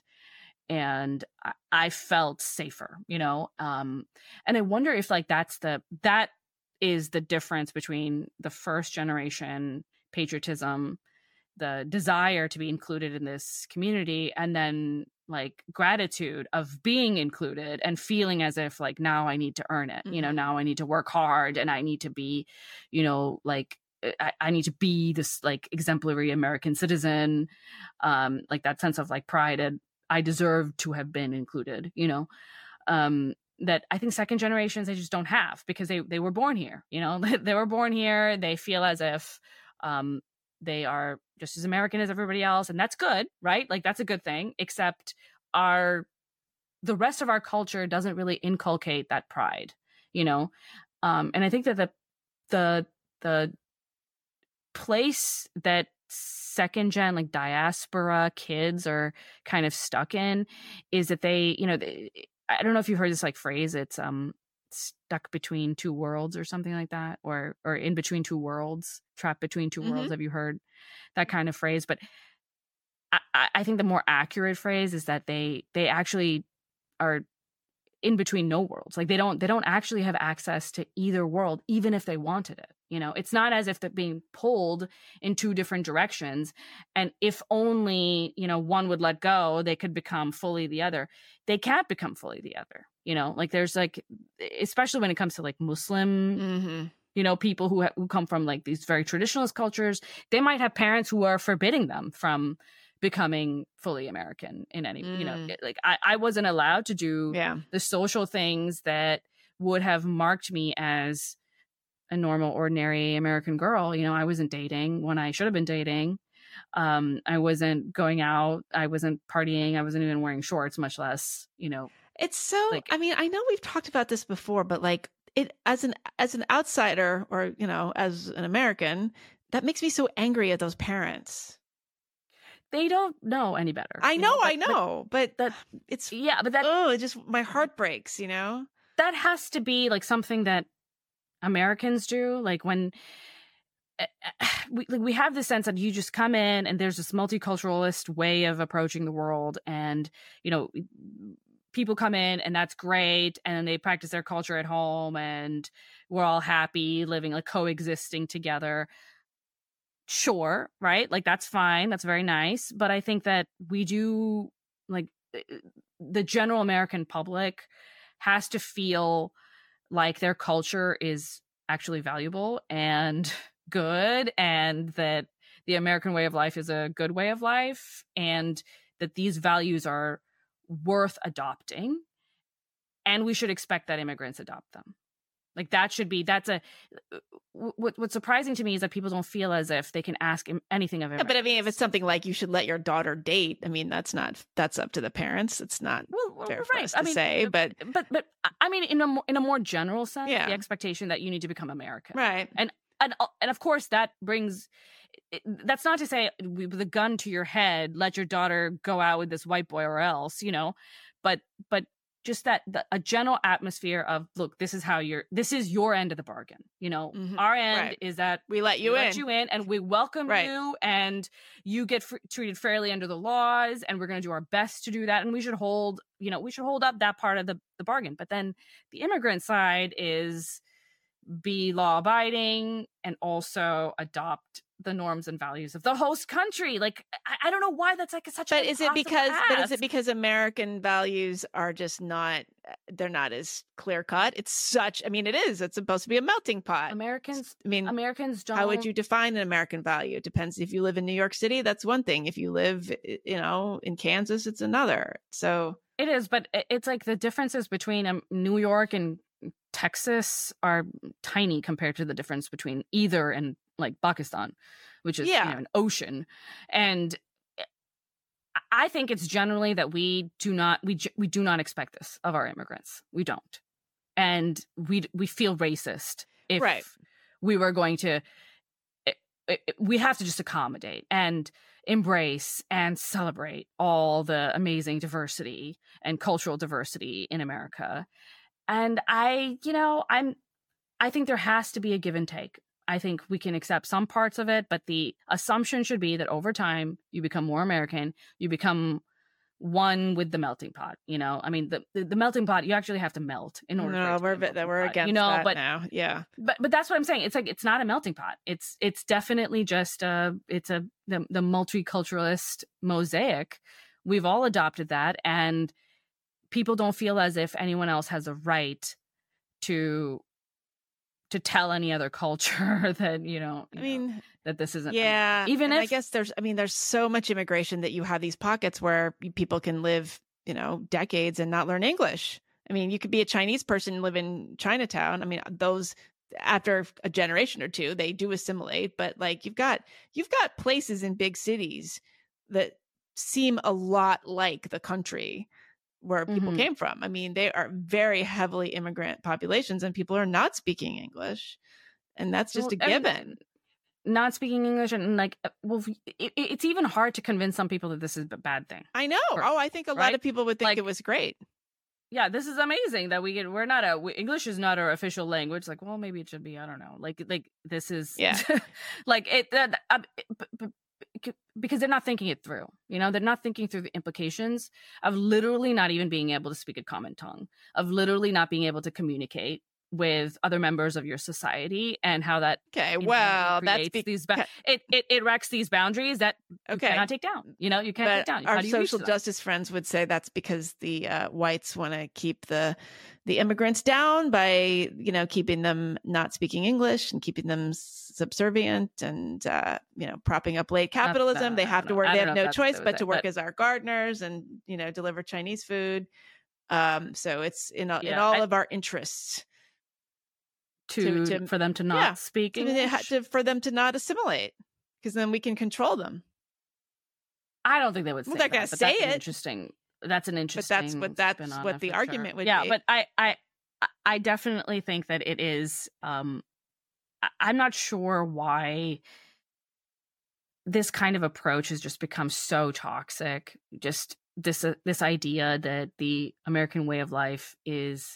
And I, I felt safer, you know? Um, and I wonder if like, that's the, that is the difference between the first generation patriotism, the desire to be included in this community, and then like gratitude of being included and feeling as if like, now I need to earn it, mm-hmm. you know, now I need to work hard and I need to be, you know, like, I, I need to be this like exemplary American citizen, um, like that sense of like pride and I deserve to have been included, you know, um, that I think second generations, they just don't have, because they, they were born here, you know, they were born here. They feel as if um, they are just as American as everybody else. And that's good, right? Like that's a good thing, except our, the rest of our culture doesn't really inculcate that pride, you know? Um, and I think that the, the, the place that second gen, like diaspora kids are kind of stuck in is that they, you know, they, I don't know if you've heard this like phrase, it's um stuck between two worlds or something like that, or or in between two worlds, trapped between two mm-hmm. worlds. Have you heard that kind of phrase? But I, I think the more accurate phrase is that they they actually are in between no worlds. Like they don't they don't actually have access to either world, even if they wanted it. You know, it's not as if they're being pulled in two different directions. And if only, you know, one would let go, they could become fully the other. They can't become fully the other. You know, like there's like, especially when it comes to like Muslim, mm-hmm. you know, people who, ha- who come from like these very traditionalist cultures, they might have parents who are forbidding them from becoming fully American in any, mm. you know, like I, I wasn't allowed to do yeah. the social things that would have marked me as a normal, ordinary American girl. You know, I wasn't dating when I should have been dating. Um, I wasn't going out. I wasn't partying. I wasn't even wearing shorts, much less, you know. It's so, like, I mean, I know we've talked about this before, but like, it as an as an outsider, or you know, as an American, that makes me so angry at those parents. They don't know any better. I know, know? But, I know, but, but that it's yeah, but that oh, it just my heart breaks. You know, that has to be like something that Americans do. Like when we like we have this sense that you just come in and there's this multiculturalist way of approaching the world, and you know, people come in and that's great, and they practice their culture at home, and we're all happy living, like coexisting together. Sure, right? Like that's fine. That's very nice. But I think that we do, like, the general American public has to feel like their culture is actually valuable and good, and that the American way of life is a good way of life, and that these values are worth adopting, and we should expect that immigrants adopt them. Like that should be, that's a, what, what's surprising to me is that people don't feel as if they can ask anything of immigrants. Yeah, but I mean, if it's something like you should let your daughter date, I mean, that's not, that's up to the parents. It's not well, fair right. for us to I mean, say, but. But, but I mean, in a, more, in a more general sense, yeah. the expectation that you need to become American. Right. And, and, and of course that brings, that's not to say with a gun to your head, let your daughter go out with this white boy or else, you know, but, but, just that the, a general atmosphere of, look, this is how you're, this is your end of the bargain. You know, mm-hmm. our end right. is that we let you we in, let you in, and we welcome right. you, and you get f- treated fairly under the laws, and we're going to do our best to do that. And we should hold, you know, we should hold up that part of the, the bargain. But then the immigrant side is be law abiding and also adopt the norms and values of the host country. Like, I, I don't know why that's like such. But a is it because? ask. But is it because American values are just not? They're not as clear cut. It's such. I mean, it is. It's supposed to be a melting pot. Americans. I mean, Americans don't. How would you define an American value? It depends. If you live in New York City, that's one thing. If you live, you know, in Kansas, it's another. So it is. But it's like the differences between um, New York and Texas are tiny compared to the difference between either and like Pakistan, which is yeah. you know, an ocean. And I think it's generally that we do not we we do not expect this of our immigrants. We don't, and we we feel racist if right. we were going to. It, it, we have to just accommodate and embrace and celebrate all the amazing diversity and cultural diversity in America. And I, you know, I'm, I think there has to be a give and take. I think we can accept some parts of it, but the assumption should be that over time you become more American, you become one with the melting pot. You know, I mean, the the, the melting pot, you actually have to melt in order. No, for we're it to we're pot, against you know, that but now. Yeah, but but that's what I'm saying. It's like it's not a melting pot. It's it's definitely just a it's a the the multiculturalist mosaic. We've all adopted that, and people don't feel as if anyone else has a right to to tell any other culture that, you know, you I mean, know, that this isn't. Yeah. Even if if I guess there's, I mean, there's so much immigration that you have these pockets where people can live, you know, decades and not learn English. I mean, you could be a Chinese person and live in Chinatown. I mean, those after a generation or two, they do assimilate, but like you've got, you've got places in big cities that seem a lot like the country where people mm-hmm. came from. I mean, they are very heavily immigrant populations and people are not speaking English. And that's just well, a given. I mean, not speaking English and like, well, it, it's even hard to convince some people that this is a bad thing. I know. Or, oh, I think a right? lot of people would think like, it was great. Yeah, this is amazing that we get, we're not a, we, English is not our official language. Like, well, maybe it should be. I don't know. Like, like this is, yeah, like it, uh, uh, because they're not thinking it through, you know, they're not thinking through the implications of literally not even being able to speak a common tongue, of literally not being able to communicate with other members of your society, and how that okay well that's be- these ba- it, it it erects these boundaries that okay. you cannot take down. You know, you can't but take down. Our how do you social justice friends would say that's because the uh, whites want to keep the the immigrants down by, you know, keeping them not speaking English and keeping them subservient and uh, you know, propping up late capitalism. No, no, they have to work. They have no choice but to work but... as our gardeners and, you know, deliver Chinese food. Um, so it's in yeah, in all I... of our interests. To, to, to for them to not yeah, speak English, they had to, for them to not assimilate, because then we can control them. I don't think they would say well, they're that, gonna say that's it. Interesting. That's an interesting. But that's what that's what the argument argument sure. would yeah, be. Yeah, but I, I, I definitely think that it is. Um, I'm not sure why this kind of approach has just become so toxic. Just this uh, this idea that the American way of life is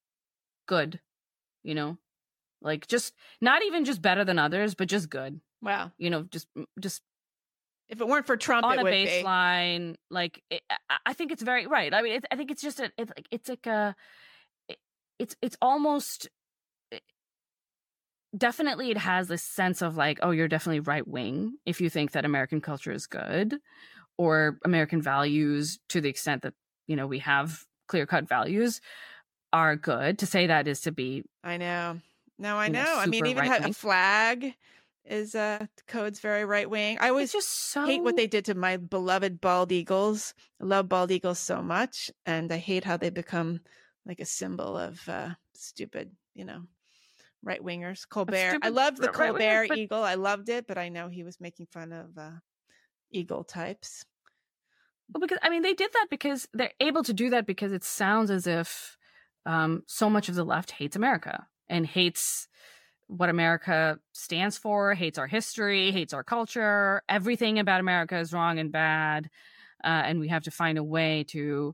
good, you know, like just not even just better than others, but just good. Wow, you know, just just. If it weren't for Trump, on it a would baseline, be. like it, I think it's very right. I mean, it's, I think it's just a, it's like it's like a, it, it's it's almost it, definitely it has this sense of like, oh, you're definitely right wing if you think that American culture is good, or American values to the extent that you know we have clear cut values are good. To say that is to be. I know. No, I know. know I mean, even right-wing. a flag. Is uh code's very right wing. I always just so... hate what they did to my beloved bald eagles. I love bald eagles so much, and I hate how they become like a symbol of uh stupid, you know, right wingers. Colbert. I loved the Colbert but... eagle. I loved it, but I know he was making fun of uh eagle types. Well, because I mean, they did that because they're able to do that because it sounds as if um so much of the left hates America and hates what America stands for, hates our history, hates our culture. Everything about America is wrong and bad. Uh, and we have to find a way to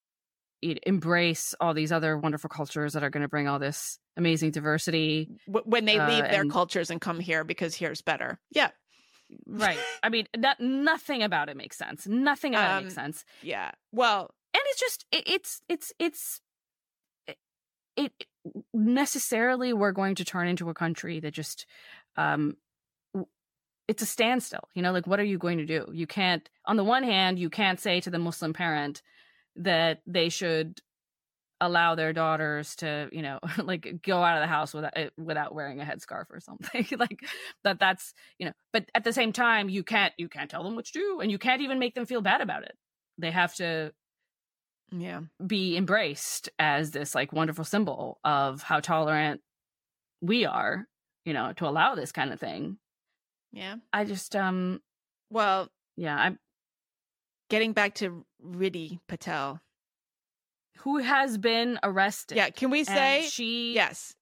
e- embrace all these other wonderful cultures that are going to bring all this amazing diversity. When they leave uh, their and, cultures and come here because here's better. Yeah. Right. I mean, that, nothing about it makes sense. Nothing about um, it makes sense. Yeah. Well. And it's just, it, it's, it's, it's, it, it necessarily we're going to turn into a country that just um it's a standstill, you know, like what are you going to do? You can't, on the one hand, you can't say to the Muslim parent that they should allow their daughters to, you know, like go out of the house without without wearing a headscarf or something. Like that that's, you know, but at the same time you can't you can't tell them what to do, and you can't even make them feel bad about it. They have to yeah be embraced as this like wonderful symbol of how tolerant we are, you know, to allow this kind of thing. Yeah. I just um well yeah I'm getting back to Riddhi Patel, who has been arrested. Yeah, can we say she yes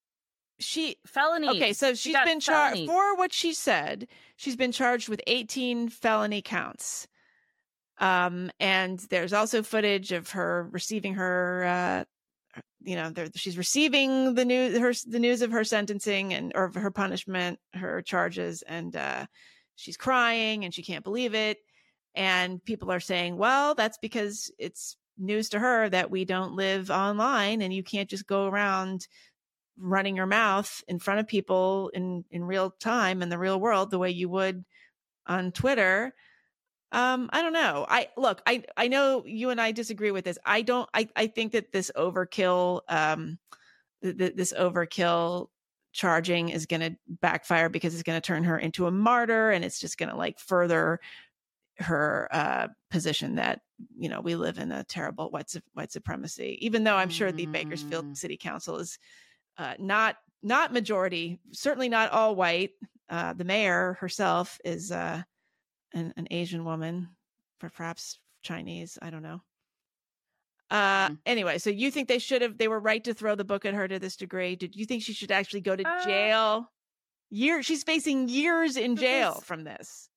she felony okay so she's she been charged for what she said. She's been charged with eighteen felony counts. Um, and there's also footage of her receiving her, uh, you know, she's receiving the news, her, the news of her sentencing and, or her punishment, her charges. And, uh, she's crying and she can't believe it. And people are saying, well, that's because it's news to her that we don't live online and you can't just go around running your mouth in front of people in, in real time in the real world the way you would on Twitter. Um, I don't know. I look, I, I know you and I disagree with this. I don't, I, I think that this overkill, um, th- th- this overkill charging is going to backfire because it's going to turn her into a martyr. And it's just going to like further her, uh, position that, you know, we live in a terrible white, white supremacy, even though I'm sure the Bakersfield City Council is, uh, not, not majority, certainly not all white. Uh, the mayor herself is, uh, An, an Asian woman, for perhaps Chinese, I don't know. Uh, mm. Anyway, so you think they should have, they were right to throw the book at her to this degree? Did you think she should actually go to uh, jail? Year, she's facing years in jail from this.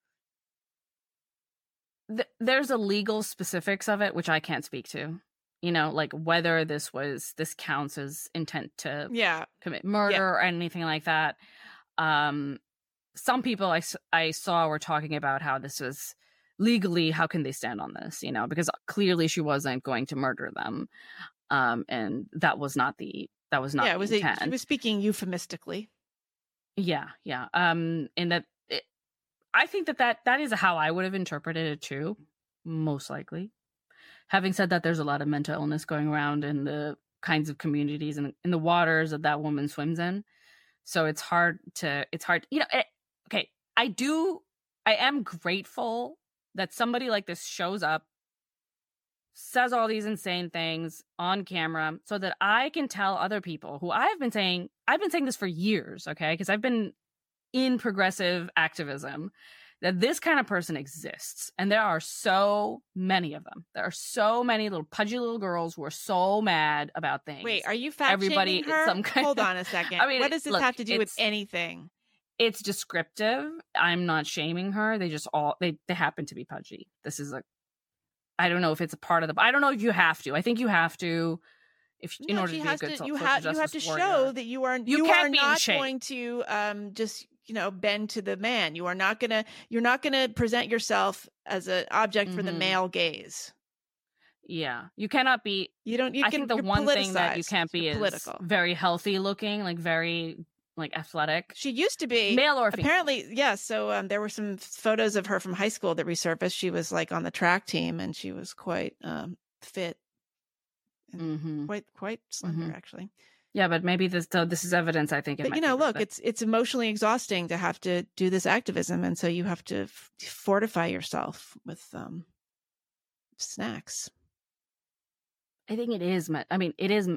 Th- there's a legal specifics of it, which I can't speak to. You know, like whether this was, this counts as intent to yeah. commit murder yeah. or anything like that. Um, Some people I, I saw were talking about how this was legally, how can they stand on this, you know, because clearly she wasn't going to murder them. Um, and that was not the, that was not yeah, the it was intent. A, she was speaking euphemistically. Yeah, yeah. Um, and that, it, I think that, that that is how I would have interpreted it too, most likely. Having said that, there's a lot of mental illness going around in the kinds of communities and in the waters that that woman swims in. So it's hard to, it's hard, you know, it, okay, I do, I am grateful that somebody like this shows up, says all these insane things on camera so that I can tell other people who I've been saying, I've been saying this for years, okay? Because I've been in progressive activism, that this kind of person exists. And there are so many of them. There are so many little pudgy little girls who are so mad about things. Wait, are you fact Everybody her? Some kind Hold of, on a second. I mean, what does this look, have to do with anything? It's descriptive. I'm not shaming her. They just all, they, they happen to be pudgy. This is a, I don't know if it's a part of the, I don't know if you have to. I think you have to. If in no, order to be a good to, you social have justice you have to warrior. show that you are you, you are not shape. going to um just you know bend to the man. You are not gonna you're not gonna present yourself as an object mm-hmm. for the male gaze. Yeah, you cannot be. You don't. You I can, think the one thing that you can't be you're is political. Very healthy looking, like very like athletic. She used to be male or female. Apparently, yes. Yeah, so um, there were some photos of her from high school that resurfaced. She was like on the track team, and she was quite um, fit. Mm-hmm. Quite, quite slender, mm-hmm. actually. Yeah, but maybe this so this is evidence. I think, it but you know, look, it's it's emotionally exhausting to have to do this activism, and so you have to f- fortify yourself with um, snacks. I think it is. I mean, it is.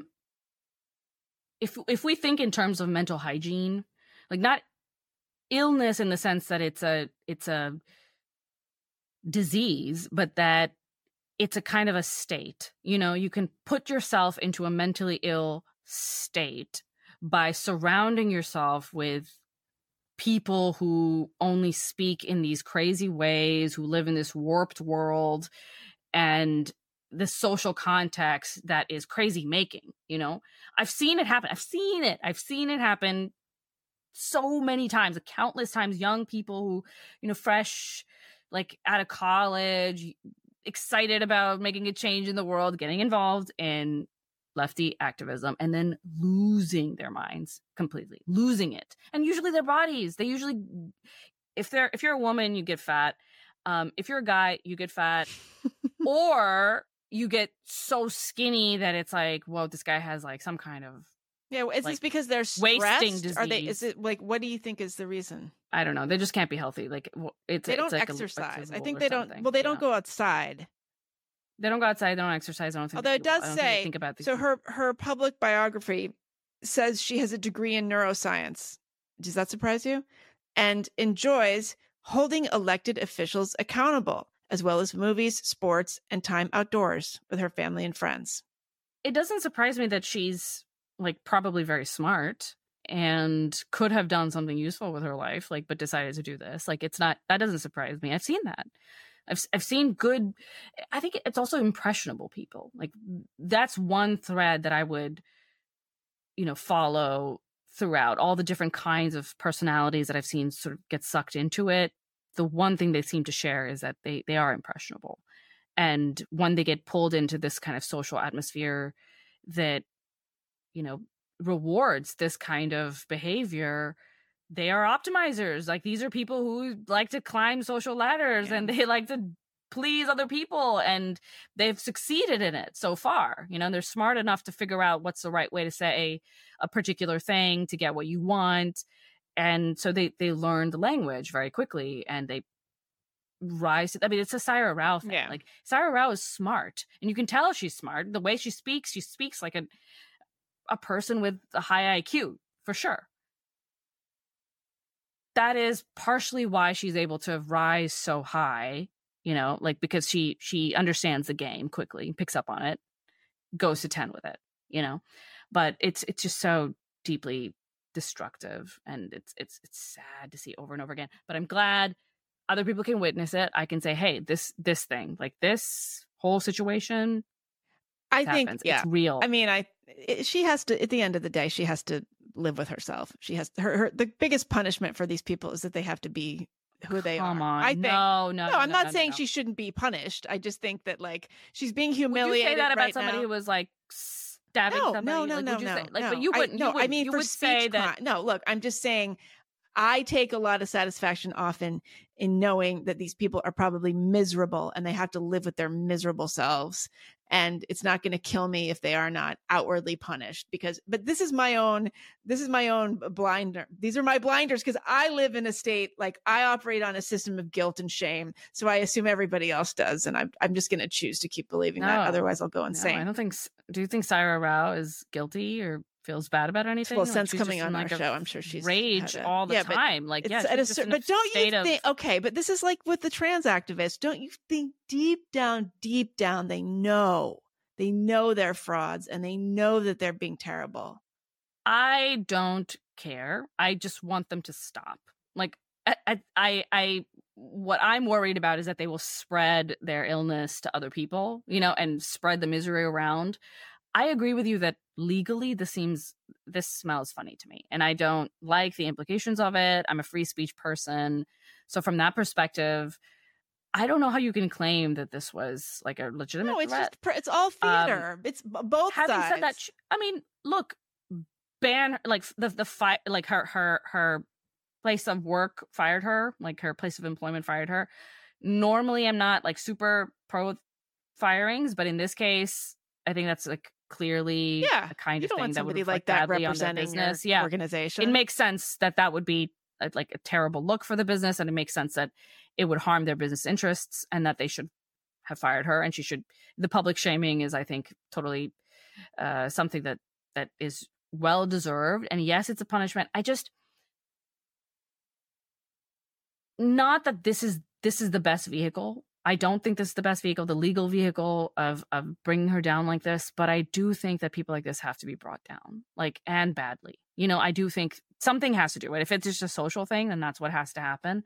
If if we think in terms of mental hygiene, like not illness in the sense that it's a it's a disease, but that it's a kind of a state. You know, you can put yourself into a mentally ill state by surrounding yourself with people who only speak in these crazy ways, who live in this warped world, and the social context that is crazy making. You know, I've seen it happen. I've seen it. I've seen it happen so many times, countless times. Young people who, you know, fresh, like out of college, excited about making a change in the world, getting involved in lefty activism, and then losing their minds completely, losing it. And usually their bodies, they usually, if they're, if you're a woman, you get fat. Um, if you're a guy, you get fat, or you get so skinny that it's like, whoa, this guy has like some kind of, yeah. Is like, this because they're wasting stressed? disease? Are they? Is it like? What do you think is the reason? I don't know. They just can't be healthy. Like it's they don't it's like exercise. A, a I think they don't. Well, they don't know? go outside. They don't go outside. They don't exercise. I don't think. Although it does say, say, think about these so things. her her public biography says she has a degree in neuroscience. Does that surprise you? And enjoys holding elected officials accountable, as well as movies, sports, and time outdoors with her family and friends. It doesn't surprise me that she's like probably very smart and could have done something useful with her life, like, but decided to do this. Like, it's not, that doesn't surprise me. I've seen that. I've I've seen good, I think it's also impressionable people. Like, that's one thread that I would, you know, follow throughout all the different kinds of personalities that I've seen sort of get sucked into it. The one thing they seem to share is that they, they are impressionable. And when they get pulled into this kind of social atmosphere that, you know, rewards this kind of behavior, they are optimizers. Like, these are people who like to climb social ladders, yeah. and they like to please other people, and they've succeeded in it so far. You know, they're smart enough to figure out what's the right way to say a particular thing to get what you want. And so they, they learn the language very quickly, and they rise to, I mean, it's a Saira Rao thing. Yeah. Like, Saira Rao is smart, and you can tell she's smart. The way she speaks, she speaks like a, a person with a high I Q, for sure. That is partially why she's able to rise so high, you know, like, because she, she understands the game quickly, picks up on it, goes to ten with it, you know, but it's, it's just so deeply destructive, and it's, it's, it's sad to see over and over again, but I'm glad other people can witness it. I can say, hey, this, this thing, like this whole situation, I think, happens. Yeah, it's real. I mean, I, it, she has to, at the end of the day, she has to live with herself. She has her, her the biggest punishment for these people is that they have to be who they Come are. on. I think, no, no, no, no I'm no, not no, saying no. she shouldn't be punished. I just think that, like, she's being humiliated. Would you say that about right somebody now. who was like stabbing no, somebody? No, no, like, no, would you no, say, like, no. But you wouldn't. I, no, you would, I mean, you for would say crime. that. No, look, I'm just saying, I take a lot of satisfaction often in knowing that these people are probably miserable and they have to live with their miserable selves. And it's not going to kill me if they are not outwardly punished, because, but this is my own, this is my own blinder. These are my blinders, because I live in a state, like, I operate on a system of guilt and shame. So I assume everybody else does. And I'm, I'm just going to choose to keep believing no, that. Otherwise I'll go no, insane. I don't think, do you think Saira Rao is guilty or feels bad about anything. Well, like, since coming on like our show, I'm sure she's rage a, all the yeah, time. Like, yeah, at a certain, but don't you think? Of, okay, but this is like with the trans activists. Don't you think deep down, deep down, they know they know they're frauds and they know that they're being terrible? I don't care. I just want them to stop. Like, I, I, I, what I'm worried about is that they will spread their illness to other people, you know, and spread the misery around. I agree with you that legally this seems, this smells funny to me, and I don't like the implications of it. I'm a free speech person. So from that perspective, I don't know how you can claim that this was like a legitimate No, it's threat. just, it's all theater. Um, it's both having sides. Said that, I mean, look, ban, like the, the fight, like her, her, her place of work fired her, like her place of employment fired her. Normally I'm not like super pro firings, but in this case, I think that's like clearly yeah, the kind you of don't thing want that somebody would like that badly representing on their business. Your yeah. organization. It makes sense that that would be a, like a terrible look for the business, and it makes sense that it would harm their business interests and that they should have fired her, and she should. The public shaming is, I think, totally uh, something that that is well deserved. And yes, it's a punishment. I just not that this is this is the best vehicle. I don't think this is the best vehicle, the legal vehicle of of bringing her down like this. But I do think that people like this have to be brought down, like, and badly. You know, I do think something has to do it. If it's just a social thing, then that's what has to happen.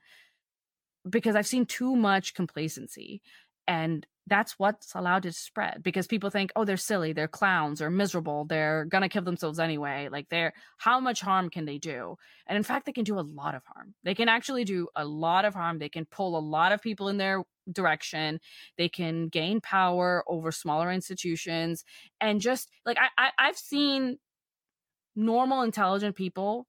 Because I've seen too much complacency, and that's what's allowed it to spread. Because people think, oh, they're silly, they're clowns, they're miserable, they're gonna kill themselves anyway. Like, they're how much harm can they do? And in fact, they can do a lot of harm. They can actually do a lot of harm. They can pull a lot of people in their direction. They can gain power over smaller institutions, and just like I, I I've seen normal, intelligent people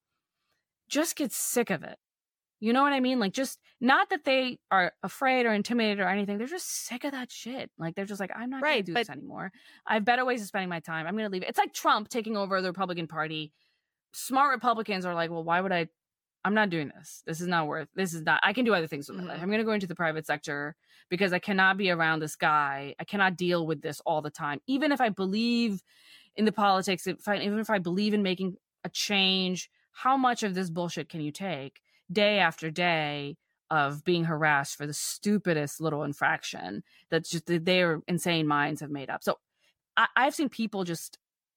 just get sick of it. You know what I mean? Like, just not that they are afraid or intimidated or anything. They're just sick of that shit. Like, they're just like, I'm not right, going to do but- this anymore. I have better ways of spending my time. I'm going to leave it. It's like Trump taking over the Republican Party. Smart Republicans are like, well, why would I? I'm not doing this. This is not worth, this is not, I can do other things with my mm-hmm. life. I'm going to go into the private sector because I cannot be around this guy. I cannot deal with this all the time. Even if I believe in the politics, if I, even if I believe in making a change, how much of this bullshit can you take day after day of being harassed for the stupidest little infraction that just their insane minds have made up? So I, I've seen people just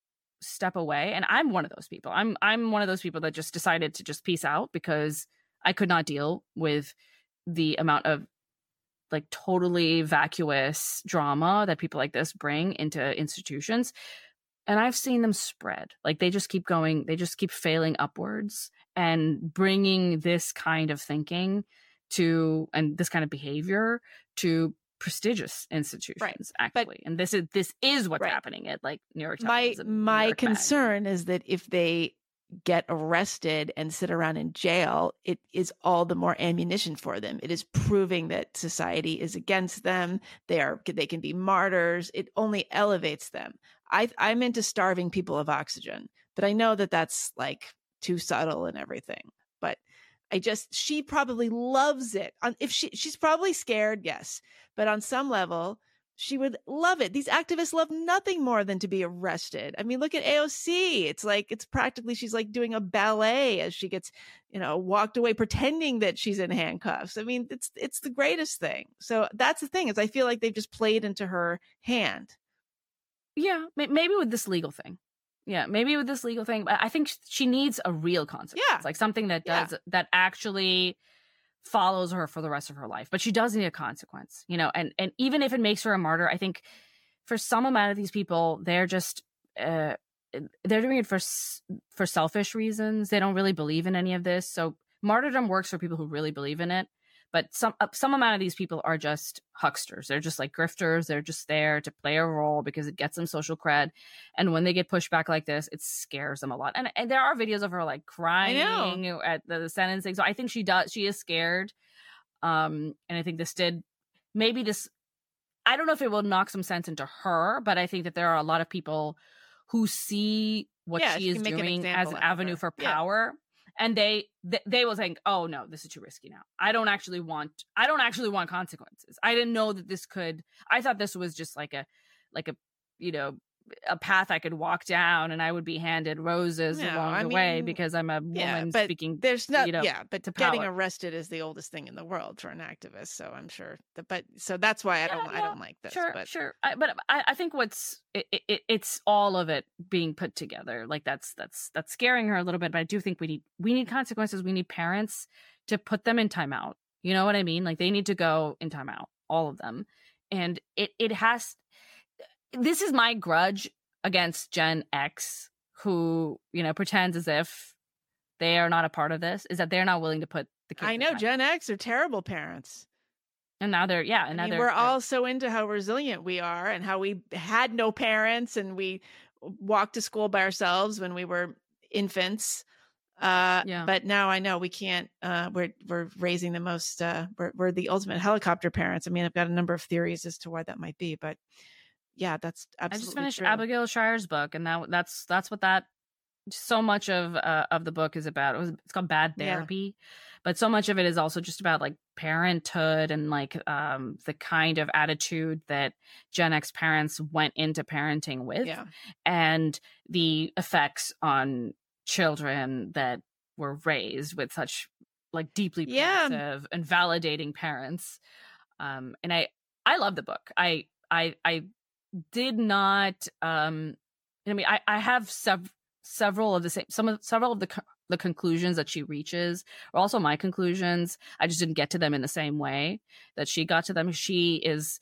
step away, and I'm one of those people. I'm I'm one of those people that just decided to just peace out because I could not deal with the amount of like totally vacuous drama that people like this bring into institutions. And I've seen them spread. Like, they just keep going, they just keep failing upwards and bringing this kind of thinking to, and this kind of behavior to prestigious institutions, right. actually. But, and this is this is what's right. happening at like New York Times. My my York concern Mag. is that if they get arrested and sit around in jail, it is all the more ammunition for them. It is proving that society is against them. They are they can be martyrs. It only elevates them. I I'm into starving people of oxygen, but I know that that's like too subtle and everything. But I just, she probably loves it. On if she she's probably scared, yes, but on some level, she would love it. These activists love nothing more than to be arrested. I mean, look at A O C. It's like, it's practically, she's like doing a ballet as she gets, you know, walked away pretending that she's in handcuffs. I mean, it's it's the greatest thing. So that's the thing, is I feel like they've just played into her hand. Yeah, maybe with this legal thing. Yeah, maybe with this legal thing, but I think she needs a real consequence, yeah. like something that does yeah. that actually follows her for the rest of her life. But she does need a consequence, you know. And and even if it makes her a martyr, I think for some amount of these people, they're just uh, they're doing it for for selfish reasons. They don't really believe in any of this. So martyrdom works for people who really believe in it. But some uh, some amount of these people are just hucksters. They're just like grifters. They're just there to play a role because it gets them social cred. And when they get pushed back like this, it scares them a lot. And, and there are videos of her like crying at the, the sentencing. So I think she does. She is scared. Um, and I think this did maybe this. I don't know if it will knock some sense into her, but I think that there are a lot of people who see what yeah, she, she is doing as an avenue for power. Yeah. And they, they they will think, oh no, this is too risky now. I don't actually want I don't actually want consequences. I didn't know that this could. I thought this was just like a like a you know a path I could walk down, and I would be handed roses No, along I the mean, way because I'm a yeah, woman but speaking. There's not, you know, yeah, but to getting power. arrested is the oldest thing in the world for an activist. So I'm sure that, but so that's why I Yeah, don't, yeah, I don't like this. Sure, but sure. I, but I, I think what's it, it, it's all of it being put together. Like that's that's that's scaring her a little bit. But I do think we need we need consequences. We need parents to put them in timeout. You know what I mean? Like they need to go in timeout, all of them. And it it has. This is my grudge against Gen X, who, you know, pretends as if they are not a part of this, is that they're not willing to put the kids. I know Gen X are terrible parents. And now they're, yeah. And I now mean, they're, we're they're, all so into how resilient we are and how we had no parents and we walked to school by ourselves when we were infants. Uh, yeah. But now I know we can't, uh, we're, we're raising the most, uh, we're, we're the ultimate helicopter parents. I mean, I've got a number of theories as to why that might be, but yeah, that's absolutely I just finished true. Abigail Shire's book, and that that's that's what that so much of uh, of the book is about. It was, it's called Bad Therapy, yeah. But so much of it is also just about like parenthood and like um, the kind of attitude that Gen X parents went into parenting with, yeah. and the effects on children that were raised with such like deeply yeah. passive and validating parents. Um, and I I love the book. I I I. did not um I mean I, I have sev- several of the same some of several of the co- the conclusions that she reaches are also my conclusions. I just didn't get to them in the same way that she got to them. She is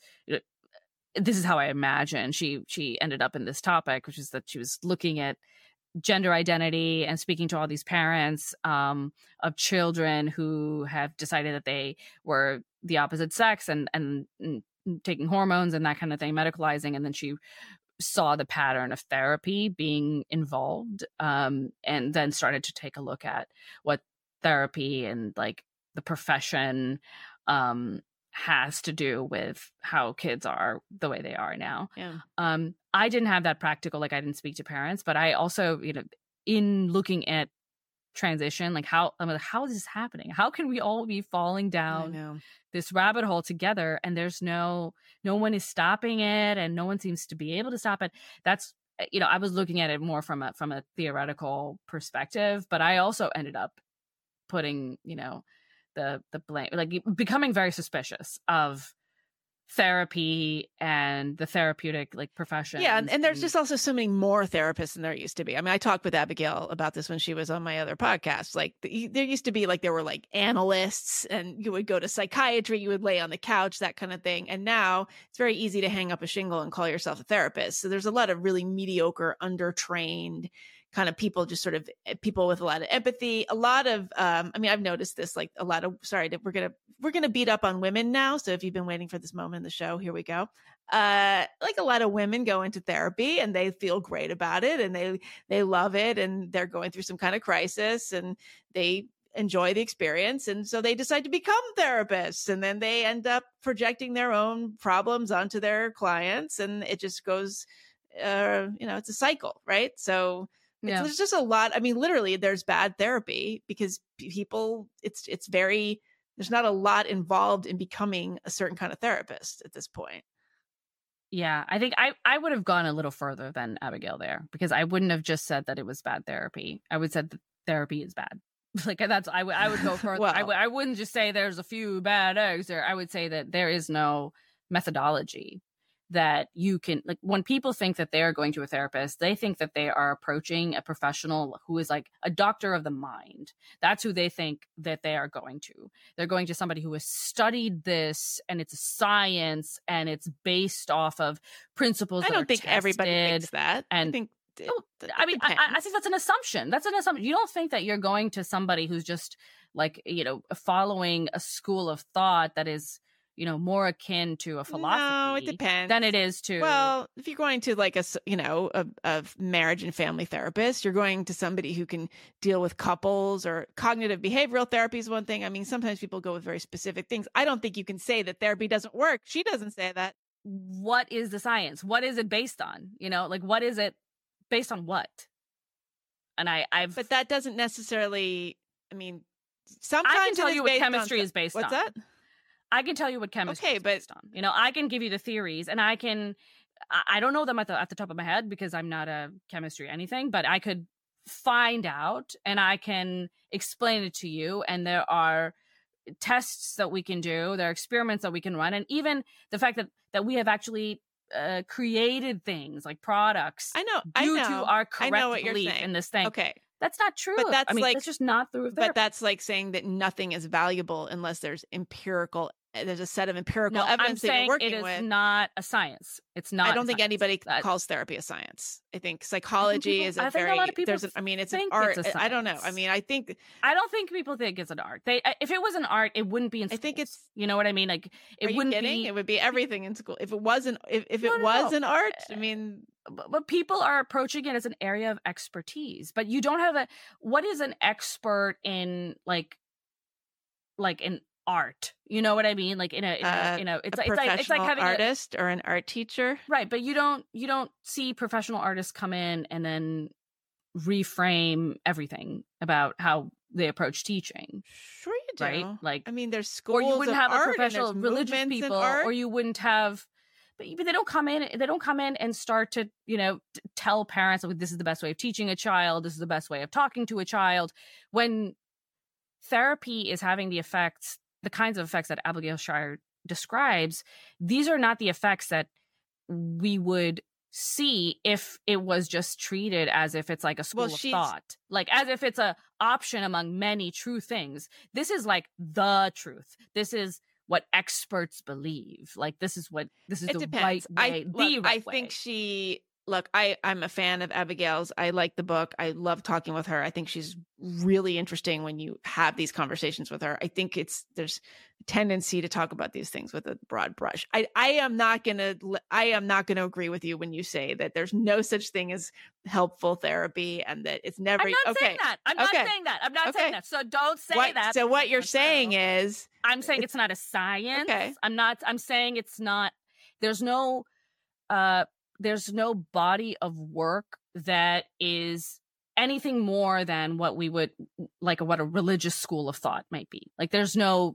this is how I imagine she she ended up in this topic, which is that she was looking at gender identity and speaking to all these parents um of children who have decided that they were the opposite sex and and, and taking hormones and that kind of thing, medicalizing. And then she saw the pattern of therapy being involved, um, and then started to take a look at what therapy and like the profession um, has to do with how kids are the way they are now. Yeah. Um, I didn't have that practical, like I didn't speak to parents, but I also, you know, in looking at transition, like how, I'm like, how is this happening? How can we all be falling down this rabbit hole together, and there's no no one is stopping it, and no one seems to be able to stop it? That's, you know, I was looking at it more from a from a theoretical perspective, but I also ended up putting, you know, the the blame, like becoming very suspicious of therapy and the therapeutic like profession. Yeah, and, and there's just also so many more therapists than there used to be. I mean, I talked with Abigail about this when she was on my other podcast. Like the, there used to be like there were like analysts, and you would go to psychiatry, you would lay on the couch, that kind of thing. And now it's very easy to hang up a shingle and call yourself a therapist. So there's a lot of really mediocre, undertrained kind of people, just sort of people with a lot of empathy, a lot of, um, I mean, I've noticed this, like a lot of, sorry, we're going to, we're going to beat up on women now. So if you've been waiting for this moment in the show, here we go. Uh, like a lot of women go into therapy and they feel great about it, and they, they love it, and they're going through some kind of crisis, and they enjoy the experience. And so they decide to become therapists, and then they end up projecting their own problems onto their clients. And it just goes, uh, you know, it's a cycle, right? So yeah. It's, there's just a lot. I mean, literally there's bad therapy because people, it's, it's very, there's not a lot involved in becoming a certain kind of therapist at this point. Yeah, I think I, I would have gone a little further than Abigail there, because I wouldn't have just said that it was bad therapy. I would said that therapy is bad. Like that's, I would, I would go further. well, I, w- I wouldn't just say there's a few bad eggs there. I would say that there is no methodology that you can, like, when people think that they're going to a therapist, they think that they are approaching a professional who is like a doctor of the mind. That's who they think that they are going to. They're going to somebody who has studied this, and it's a science, and it's based off of principles. I that don't are think tested, everybody thinks that. And I think it, I mean, I, I think that's an assumption. That's an assumption. You don't think that you're going to somebody who's just like, you know, following a school of thought that is, you know, more akin to a philosophy. No, it depends. Than it is to. Well, if you're going to like a, you know, a, a marriage and family therapist, you're going to somebody who can deal with couples, or cognitive behavioral therapy is one thing. I mean, sometimes people go with very specific things. I don't think you can say that therapy doesn't work. She doesn't say that. What is the science? What is it based on? You know, like what is it based on what? And I, I've. But that doesn't necessarily, I mean, sometimes I can tell you what chemistry on, is based what's on. What's that? I can tell you what chemistry okay, is but, based on. You know, I can give you the theories, and I can I don't know them at the at the top of my head because I'm not a chemistry anything, but I could find out and I can explain it to you. And there are tests that we can do, there are experiments that we can run, and even the fact that that we have actually uh, created things like products. I know, due I know, to our correct I know what you're belief saying. in this thing. Okay, that's not true. But that's I mean, like that's just not through therapy. But that's like saying that nothing is valuable unless there's empirical. There's a set of empirical no, evidence I'm that you're working it is with. not a science. It's not. I don't think science. anybody that, calls therapy a science. I think psychology I think people, is a I think very. A lot of people there's. A, I mean, it's an think art. It's a I don't know. I mean, I think. I don't think people think it's an art. They, if it was an art, it wouldn't be in. I think it's. You know what I mean? Like it are you wouldn't kidding? be. It would be everything in school. If it wasn't, if, if no, it no, was no. an art, I mean. But, but people are approaching it as an area of expertise. But you don't have a. What is an expert in like? Like in art, you know what I mean? Like in a, in a uh, you know, it's a like it's like it's like having artist a, or an art teacher, right? But you don't you don't see professional artists come in and then reframe everything about how they approach teaching. Sure, you do. Right? Like, I mean, there's schools or you wouldn't of have art a professional religious people, or you wouldn't have. But, but they don't come in. They don't come in and start to, you know, t- tell parents, like, this is the best way of teaching a child. This is the best way of talking to a child. When therapy is having the effects, the kinds of effects that Abigail Shrier describes, these are not the effects that we would see if it was just treated as if it's like a school well, of thought, like as if it's a option among many true things. This is like the truth. This is what experts believe. Like this is what this is it the depends. right way. I, the look, right I way. think she. Look, I, I'm a fan of Abigail's. I like the book. I love talking with her. I think she's really interesting when you have these conversations with her. I think it's there's a tendency to talk about these things with a broad brush. I, I am not gonna I am not gonna agree with you when you say that there's no such thing as helpful therapy and that it's never. I'm not okay. saying that. I'm not okay. saying that. I'm not okay. saying that. So don't say what, that. So what you're saying is, I'm saying it's not a science. Okay. I'm not. I'm saying it's not. There's no. Uh, There's no body of work that is anything more than what we would like what a religious school of thought might be. Like there's no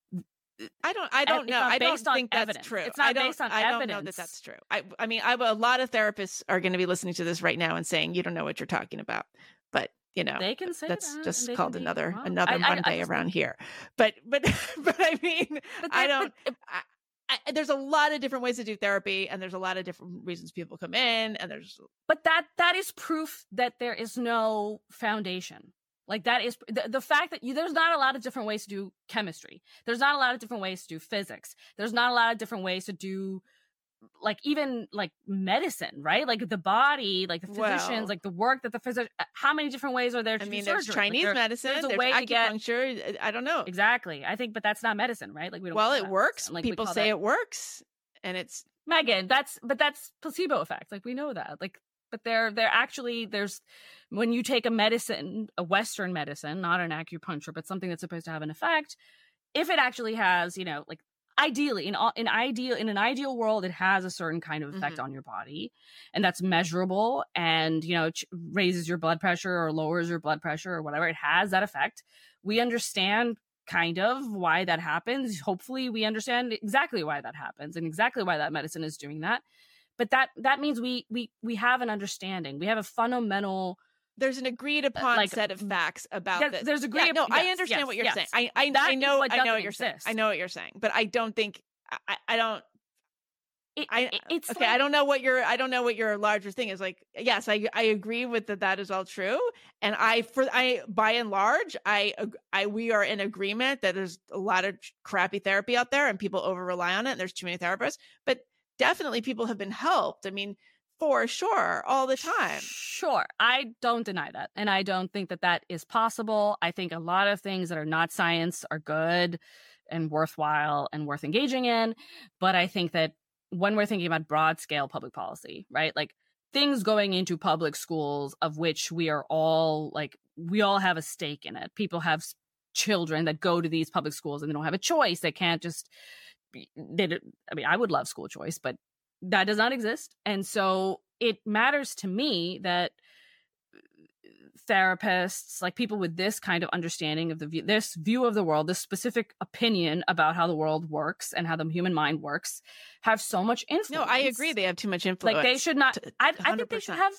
I don't I don't know. I don't think that's evidence. true. It's not I don't, based on I don't evidence. know that that's true. I I mean, I, a lot of therapists are going to be listening to this right now and saying you don't know what you're talking about. But you know, they can say that's that, just and called they can another wrong. another I, Monday I, I around here. But but but I mean, but I they, don't. But, I, I, there's a lot of different ways to do therapy, and there's a lot of different reasons people come in, and there's. But that that is proof that there is no foundation. Like that is the, the fact that you, there's not a lot of different ways to do chemistry. There's not a lot of different ways to do physics. There's not a lot of different ways to do like even like medicine, right? Like the body, like the physicians, well, like the work that the physician, how many different ways are there to I mean, do there's surgery? Chinese like there, medicine, there's a there's way acupuncture. To get, I don't know. Exactly. I think, but that's not medicine, right? Like we don't well, it works. Like, people say that, it works. And it's Megan, that's, but that's placebo effect. Like we know that, like, but they're, they're actually, there's, when you take a medicine, a Western medicine, not an acupuncture, but something that's supposed to have an effect, if it actually has, you know, like ideally in all, in ideal, in an ideal world, it has a certain kind of effect mm-hmm. on your body and that's measurable and, you know, it raises your blood pressure or lowers your blood pressure or whatever. It has that effect. We understand kind of why that happens. Hopefully we understand exactly why that happens and exactly why that medicine is doing that. But that that means we we we have an understanding. We have a fundamental. There's an agreed upon like, set of facts about there, this. There's agreed. Yeah, no, yes, I understand yes, what you're yes. saying. I I, that I know I know what you're exist. saying. I know what you're saying, but I don't think I, I don't. It, I it's okay. like, I don't know what your I don't know what your larger thing is. Like, yes, I I agree with that. That is all true, and I for I by and large I I we are in agreement that there's a lot of crappy therapy out there, and people over rely on it. And there's too many therapists, but definitely people have been helped. I mean, for sure, all the time. Sure, I don't deny that, and I don't think that that is possible. I think a lot of things that are not science are good and worthwhile and worth engaging in, but I think that when we're thinking about broad scale public policy, right? Like things going into public schools of which we are all like, we all have a stake in it. People have children that go to these public schools and they don't have a choice. They can't just, be, they, I mean, I would love school choice, but that does not exist. And so it matters to me that therapists, like people with this kind of understanding of the view, this view of the world, this specific opinion about how the world works and how the human mind works, have so much influence. No, I agree. They have too much influence. Like they should not. I, I think they should have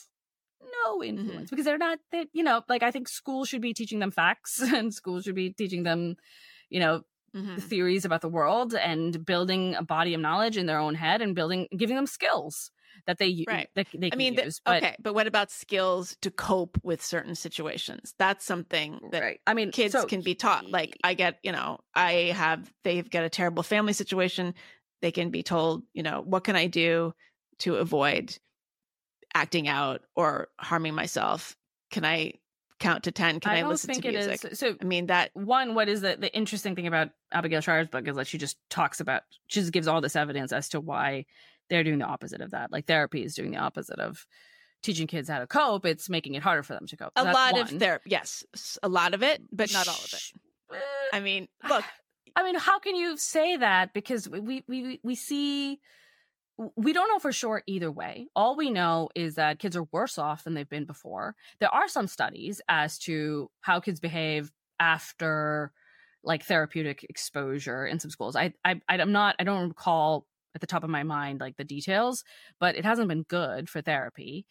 no influence mm-hmm. because they're not. They, you know, like I think school should be teaching them facts, and school should be teaching them, you know, mm-hmm. the theories about the world and building a body of knowledge in their own head and building, giving them skills that they right. that they can I mean, use. The, but, okay, but what about skills to cope with certain situations? That's something that right. I mean, kids so, can be taught. Like I get, you know, I have they've got a terrible family situation. They can be told, you know, what can I do to avoid acting out or harming myself? Can I count to ten? Can I, I don't listen think to music? It is. So I mean that one, what is the, the interesting thing about Abigail Shrier's book is that she just talks about, she just gives all this evidence as to why they're doing the opposite of that. Like therapy is doing the opposite of teaching kids how to cope. It's making it harder for them to cope. So a lot one. of therapy, yes, a lot of it, but not all of it. I mean, look. I mean, how can you say that? Because we we we see, we don't know for sure either way. All we know is that kids are worse off than they've been before. There are some studies as to how kids behave after like therapeutic exposure in some schools. I I I'm not I don't recall at the top of my mind like the details, but it hasn't been good for therapy.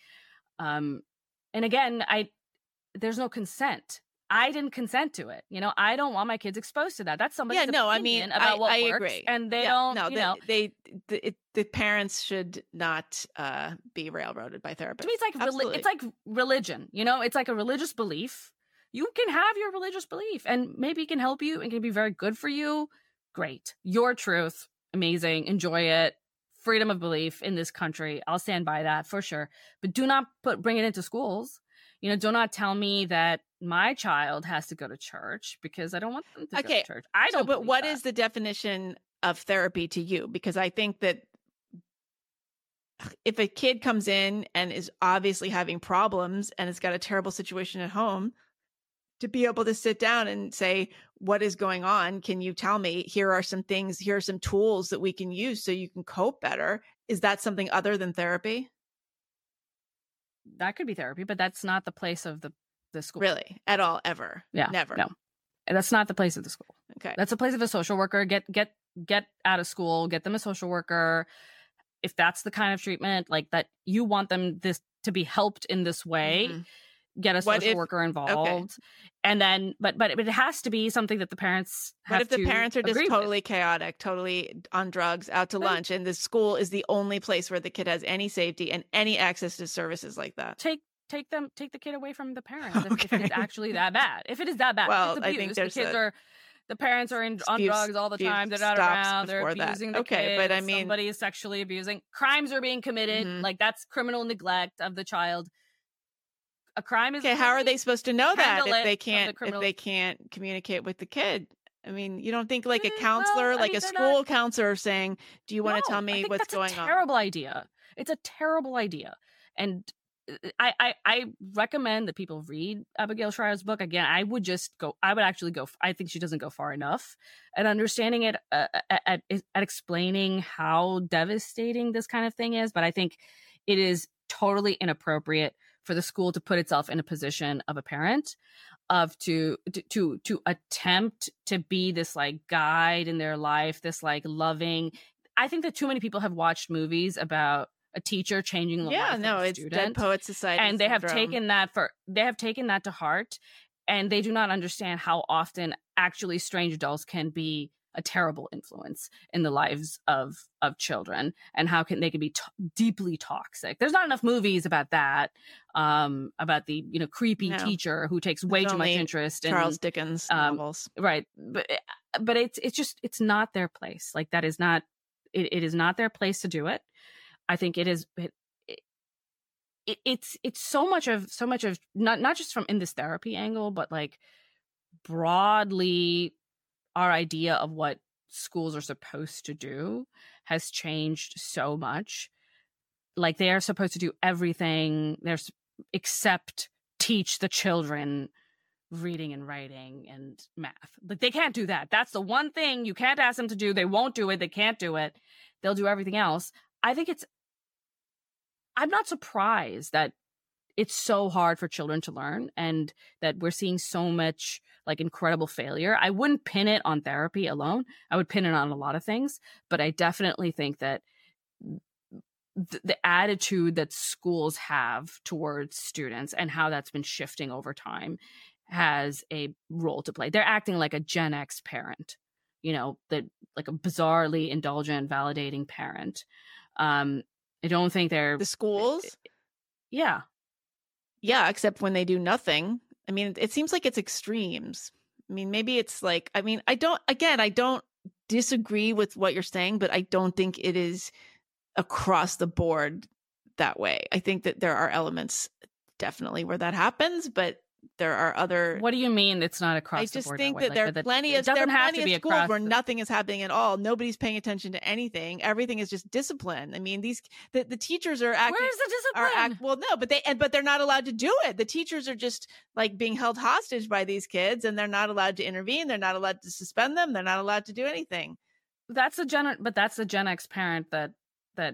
Um, and again, I there's no consent. I didn't consent to it. You know, I don't want my kids exposed to that. That's somebody's yeah, no, opinion I mean, about I, what I works, agree. And they yeah, don't, no, you they, know. They, the, it, the parents should not uh, be railroaded by therapists. To me, it's like, reli- it's like religion, you know? It's like a religious belief. You can have your religious belief and maybe it can help you and can be very good for you. Great. Your truth. Amazing. Enjoy it. Freedom of belief in this country. I'll stand by that for sure. But do not put bring it into schools. You know, do not tell me that my child has to go to church because I don't want them to okay. go to church. I don't. So, but what that. is the definition of therapy to you? Because I think that if a kid comes in and is obviously having problems and has got a terrible situation at home, to be able to sit down and say, what is going on? Can you tell me? Here are some things, here are some tools that we can use so you can cope better. Is that something other than therapy? That could be therapy, but that's not the place of the, the school. Really? At all? Ever? Yeah. Never? No. That's not the place of the school. Okay. That's the place of a social worker. Get get get out of school, get them a social worker. If that's the kind of treatment, like that you want them this to be helped in this way, mm-hmm. get a what social if, worker involved. Okay. And then but but it has to be something that the parents have What if the parents are just totally with. chaotic, totally on drugs, out to But lunch, and the school is the only place where the kid has any safety and any access to services like that? Take take them take the kid away from the parents Okay. if, if it's actually that bad. If it is that bad, Well, if it's I abuse, think there's the kids a are the parents are in, on few- drugs all the few time. They're not stops around. They're before that. abusing the Okay, kids. but I mean- somebody is sexually abusing. Crimes are being committed. Mhm. Like that's criminal neglect of the child. A crime is Okay, how are they supposed to know that handle if it they of the can't if criminal- they can't communicate with the kid? I mean, you don't think like a Mm, counselor, well, I like mean, a they're school not- counselor saying, "Do you want to No, tell I me think what's that's going a on?" terrible idea. It's a terrible idea. And I, I I recommend that people read Abigail Shrier's book. Again, I would just go, I would actually go, I think she doesn't go far enough at understanding it, uh, at, at, at explaining how devastating this kind of thing is. But I think it is totally inappropriate for the school to put itself in a position of a parent of to, to, to, to attempt to be this like guide in their life, this like loving. I think that too many people have watched movies about a teacher changing the Yeah, life no, of a it's student, Dead Poet Society, and they have syndrome. taken that for they have taken that to heart, and they do not understand how often actually strange adults can be a terrible influence in the lives of of children, and how can they can be t- deeply toxic. There's not enough movies about that, um, about the you know creepy No. teacher who takes way There's too much only interest in Charles Dickens um, novels. right, but but it's it's just it's not their place. Like that is not it, it is not their place to do it. I think it is. It, it, it's it's so much of so much of not not just from in this therapy angle, but like broadly, our idea of what schools are supposed to do has changed so much. Like they are supposed to do everything there's except teach the children reading and writing and math. Like they can't do that. That's the one thing you can't ask them to do. They won't do it. They can't do it. They'll do everything else. I think it's I'm not surprised that it's so hard for children to learn, and that we're seeing so much like incredible failure. I wouldn't pin it on therapy alone. I would pin it on a lot of things, but I definitely think that th- the attitude that schools have towards students and how that's been shifting over time has a role to play. They're acting like a Gen X parent, you know, that like a bizarrely indulgent, validating parent. Um, I don't think they're the schools. Yeah. Yeah, except when they do nothing. I mean, it seems like it's extremes. I mean, maybe it's like, I mean, I don't, again, I don't disagree with what you're saying, but I don't think it is across the board that way. I think that there are elements definitely where that happens, but there are other. What do you mean it's not across I the just board? think that, that like, there are plenty of, there are plenty of schools where the... nothing is happening at all. Nobody's paying attention to anything. Everything is just discipline. I mean, these the, the teachers are acting. Where's the discipline? Are act, well, no, but they and but they're not allowed to do it. The teachers are just like being held hostage by these kids, and they're not allowed to intervene. They're not allowed to suspend them. They're not allowed to do anything. That's a Gen, but that's the Gen X parent that that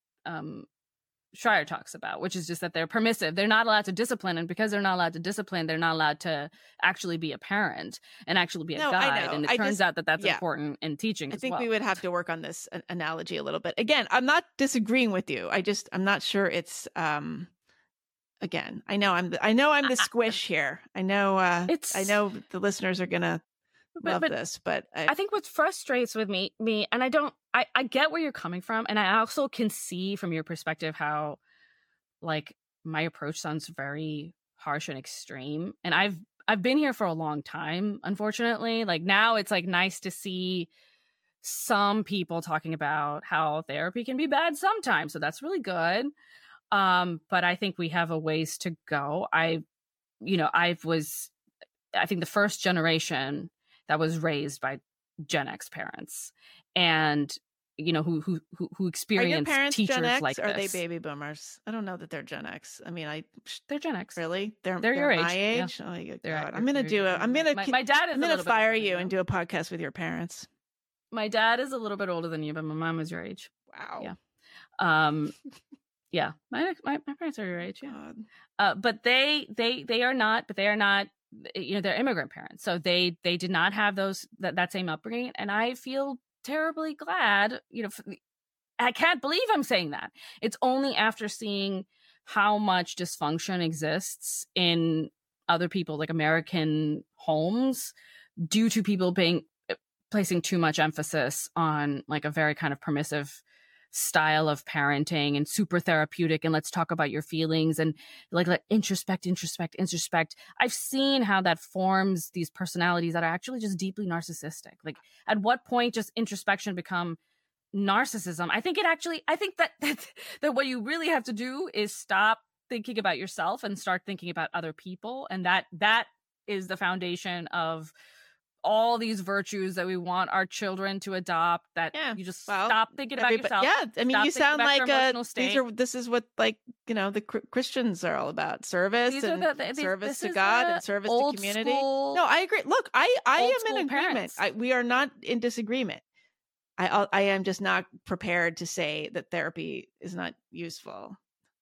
um Schreier talks about, which is just that they're permissive. They're not allowed to discipline, and because they're not allowed to discipline, they're not allowed to actually be a parent and actually be a no, guide. And it I turns just, out that that's yeah. important in teaching. I as think well. we would have to work on this analogy a little bit. Again, I'm not disagreeing with you. I just I'm not sure it's. um Again, I know I'm the, I know I'm the squish here. I know uh, it's. I know the listeners are gonna love but, but this, but I, I think what frustrates with me, me, and I don't. I I get where you're coming from, and I also can see from your perspective how. Like my approach sounds very harsh and extreme, and I've I've been here for a long time, unfortunately. Like now it's like nice to see some people talking about how therapy can be bad sometimes, so that's really good. Um but I think we have a ways to go. I you know I was I think the first generation that was raised by Gen X parents, and you know, who who who, who experienced are your parents teachers Gen X, like or this. Are they baby boomers? I don't know that they're Gen X. I mean, I they're Gen X. Really? They're they're, they're your my age. age. Yeah. Oh my they're, god! I'm gonna do it. I'm gonna. My, my dad is. I'm gonna fire you you and do a podcast with your parents. My dad is a little bit older than you, but my mom is your age. Wow. Yeah. Um. Yeah. My my, my parents are your age. Yeah. Uh. But they they they are not. But they are not. You know, they're immigrant parents, so they they did not have those that, that same upbringing, and I feel terribly glad. You know. For, I can't believe I'm saying that. It's only after seeing how much dysfunction exists in other people, like American homes, due to people being placing too much emphasis on like a very kind of permissive style of parenting and super therapeutic. And let's talk about your feelings and like, like introspect, introspect, introspect. I've seen how that forms these personalities that are actually just deeply narcissistic. Like at what point does introspection become narcissism? I think it actually, I think that, that that what you really have to do is stop thinking about yourself and start thinking about other people. And that that is the foundation of all these virtues that we want our children to adopt, that yeah, you just well, stop thinking about yourself. Yeah, I mean, you sound like uh, these are, this is what like, you know, the Christians are all about. Service these and the, the, service to God and service to community. School, no, I agree. Look, I, I am in agreement. I, we are not in disagreement. I I am just not prepared to say that therapy is not useful.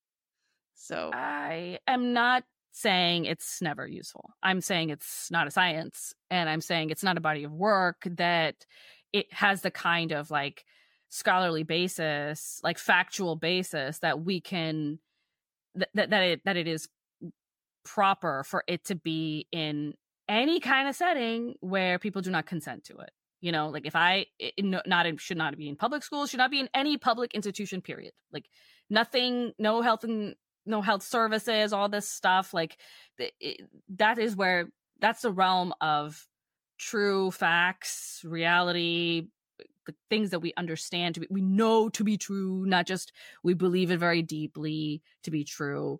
So I am not saying it's never useful. I'm saying it's not a science, and I'm saying it's not a body of work that it has the kind of like scholarly basis, like factual basis that we can th- that that it that it is proper for it to be in any kind of setting where people do not consent to it. You know, like if I it, not it should not be in public schools, should not be in any public institution, period. Like nothing, no health and no health services, all this stuff. Like it, that is where that's the realm of true facts, reality, the things that we understand to be, we know to be true, not just we believe it very deeply to be true.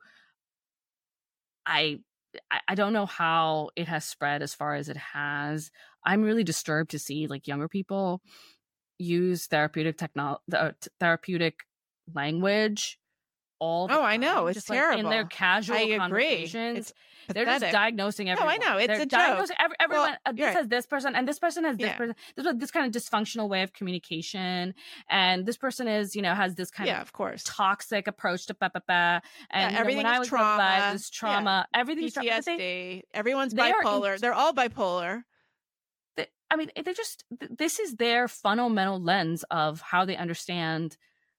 I I don't know how it has spread as far as it has. I'm really disturbed to see like younger people use therapeutic technology, uh, therapeutic language all the oh time, I know it's just terrible like in their casual I agree. conversations. It's they're just diagnosing everyone. No, I know it's they're a diagnosing joke. every, everyone. Well, uh, this right. has this person, and this person has this yeah. person. This this kind of dysfunctional way of communication, and this person is, you know, has this kind yeah, of, of course, toxic approach to ba ba ba. And yeah, everything you know, when is I was trauma. alive, this trauma, yeah. everything's P T S D. trauma. They, Everyone's they bipolar. Are in, they're all bipolar. They, I mean, they just this is their fundamental lens of how they understand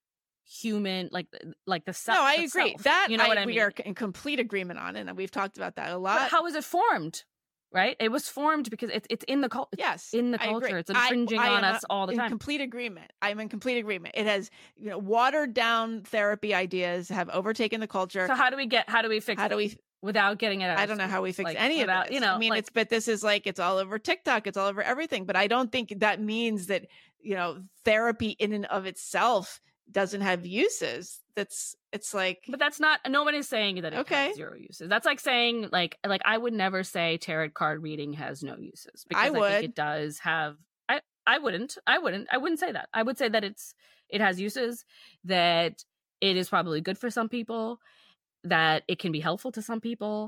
human, like like the self. No, I agree. Self. That you know I, what I we mean? are in complete agreement on, and we've talked about that a lot. But how was it formed? Right? It was formed because it's it's in the culture. Yes, in the culture. It's infringing I, I on us all the in time. In complete agreement. I'm in complete agreement. It has, you know, watered down therapy ideas have overtaken the culture. So how do we get? How do we fix? How do we? Without getting it out I don't know how we fix like, any without, of this. You know, I mean, like, it's, but this is like, it's all over TikTok. It's all over everything. But I don't think that means that, you know, therapy in and of itself doesn't have uses. That's, it's like, but that's not, nobody's saying that it okay. has zero uses. That's like saying like, like I would never say tarot card reading has no uses, because I, would. I think it does have, I, I wouldn't, I wouldn't, I wouldn't say that. I would say that it's, it has uses, that it is probably good for some people, that it can be helpful to some people.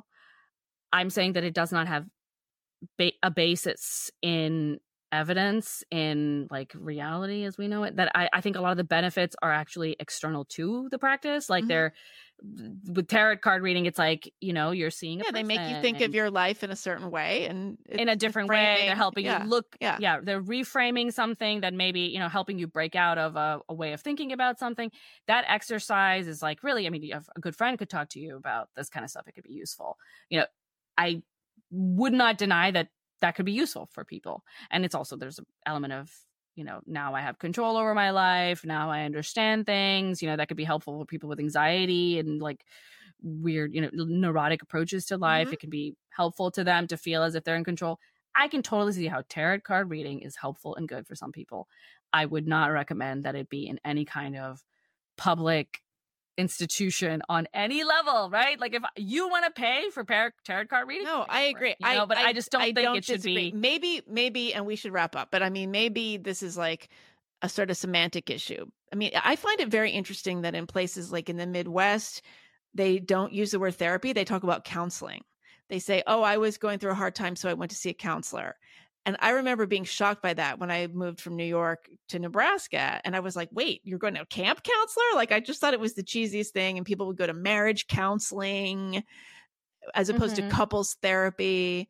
I'm saying that it does not have ba- a basis in evidence, in like reality as we know it. That I, I think a lot of the benefits are actually external to the practice. Like mm-hmm. they're with tarot card reading, it's like, you know, you're seeing a yeah, they make you think of your life in a certain way and in a different way. They're helping yeah. you look. Yeah. yeah, they're reframing something that maybe, you know, helping you break out of a, a way of thinking about something. That exercise is like really, I mean, a good friend could talk to you about this kind of stuff. It could be useful. You know, I would not deny that that could be useful for people. And it's also, there's an element of, you know, now I have control over my life. Now I understand things, you know, that could be helpful for people with anxiety and like weird, you know, neurotic approaches to life. Mm-hmm. It can be helpful to them to feel as if they're in control. I can totally see how tarot card reading is helpful and good for some people. I would not recommend that it be in any kind of public institution on any level, right? Like if you want to pay for tarot card reading, no, I agree. You know, I, but I, I just don't I think don't it should disagree. be. Maybe, maybe, and we should wrap up. But I mean, maybe this is like a sort of semantic issue. I mean, I find it very interesting that in places like in the Midwest, they don't use the word therapy. They talk about counseling. They say, "Oh, I was going through a hard time, so I went to see a counselor." And I remember being shocked by that when I moved from New York to Nebraska. And I was like, wait, you're going to a camp counselor? Like, I just thought it was the cheesiest thing. And people would go to marriage counseling as opposed mm-hmm. to couples therapy.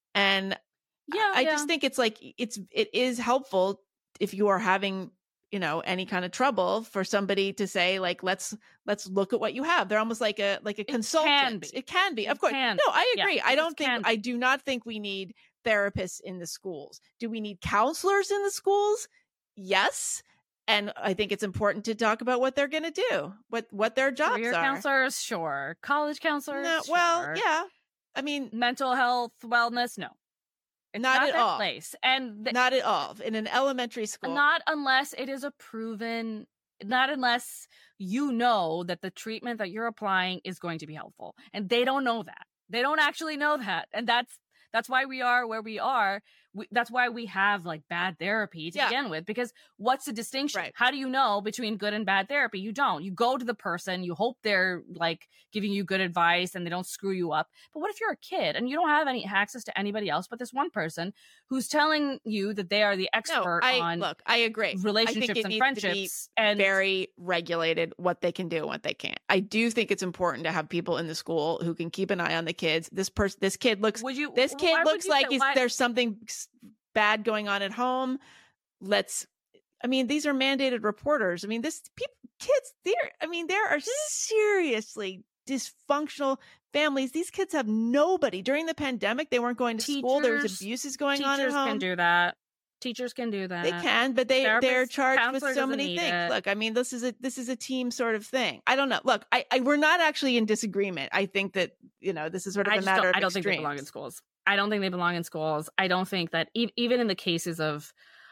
And yeah, I yeah. just think it's like, it's, it is helpful if you are having, you know, any kind of trouble for somebody to say like, let's, let's look at what you have. They're almost like a, like a it consultant. Can be. It can be, it of course. Can. No, I agree. Yeah, I don't think, can. I do not think we need therapists in the schools. Do we need counselors in the schools? Yes. And I think it's important to talk about what they're going to do, what what their jobs Career are. Counselors, sure. College counselors, no, sure. Well, yeah. I mean, mental health, wellness, no. It's not, not at that all. Place. And th- not at all. In an elementary school. Not unless it is a proven, not unless you know that the treatment that you're applying is going to be helpful. And they don't know that. They don't actually know that. And that's That's why we are where we are. We, that's why we have like bad therapy to yeah. begin with, because what's the distinction? Right. How do you know between good and bad therapy? You don't. You go to the person, you hope they're like giving you good advice and they don't screw you up. But what if you're a kid and you don't have any access to anybody else but this one person who's telling you that they are the expert no, I, on look, I agree. relationships I think it and needs friendships to be and very regulated what they can do and what they can't. I do think it's important to have people in the school who can keep an eye on the kids. This person, this kid looks, would you, this kid looks you like say, he's, why? there's something bad going on at home. Let's, I mean, these are mandated reporters. I mean, this people, kids, there, I mean, there are seriously dysfunctional families. These kids have nobody. During the pandemic, they weren't going to teachers, school. There was abuses going on at home. Teachers can do that. Teachers can do that. They can, but they Therapists, they're charged with so many things. It. Look, I mean, this is a this is a team sort of thing. I don't know. Look, I, I we're not actually in disagreement. I think that, you know, this is sort of I a matter don't, of I don't extremes. think they belong in schools. I don't think they belong in schools. I don't think that e- even in the cases of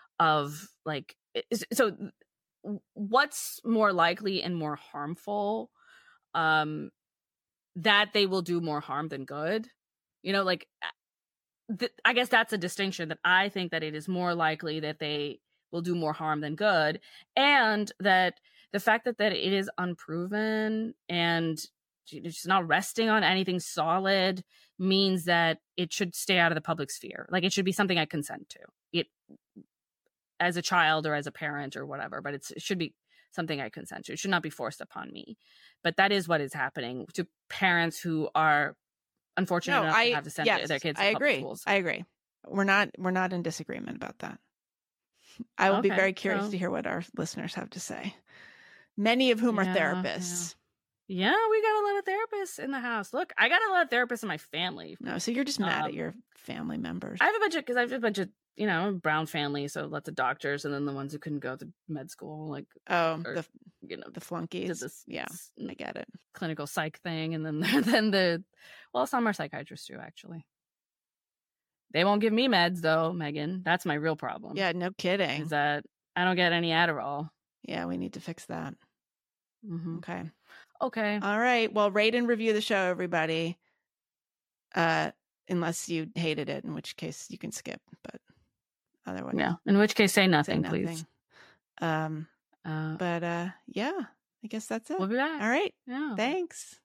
of like so what's more likely and more harmful, um that they will do more harm than good. You know, like th- I guess that's a distinction, that I think that it is more likely that they will do more harm than good, and that the fact that, that it is unproven and it's not resting on anything solid means that it should stay out of the public sphere. Like, it should be something I consent to it as a child or as a parent or whatever, but it's, it should be something I consent to. It should not be forced upon me. But that is what is happening to parents who are unfortunate no, enough I, to have to send yes, their kids to I public agree. schools. I agree. We're not we're not in disagreement about that. I will okay, be very curious so. to hear what our listeners have to say. Many of whom yeah, are therapists. Yeah. yeah, we got a lot of therapists in the house. Look, I got a lot of therapists in my family. No, so you're just mad um, at your family members. I have a bunch of, because I have a bunch of, you know, brown family, so lots of doctors, and then the ones who couldn't go to med school, like oh, or, the you know, the flunkies. This, yeah, I get it. Clinical psych thing, and then then the well, some are psychiatrists too, actually. They won't give me meds though, Megan. That's my real problem. Yeah, no kidding. Is that I don't get any Adderall. Yeah, we need to fix that. Mm-hmm. Okay. Okay. All right. Well, rate and review the show, everybody. Uh, unless you hated it, in which case you can skip. But otherwise, yeah. In which case, say nothing, say nothing. please. Um. Uh, but uh, yeah. I guess that's it. We'll be back. All right. Yeah. Thanks.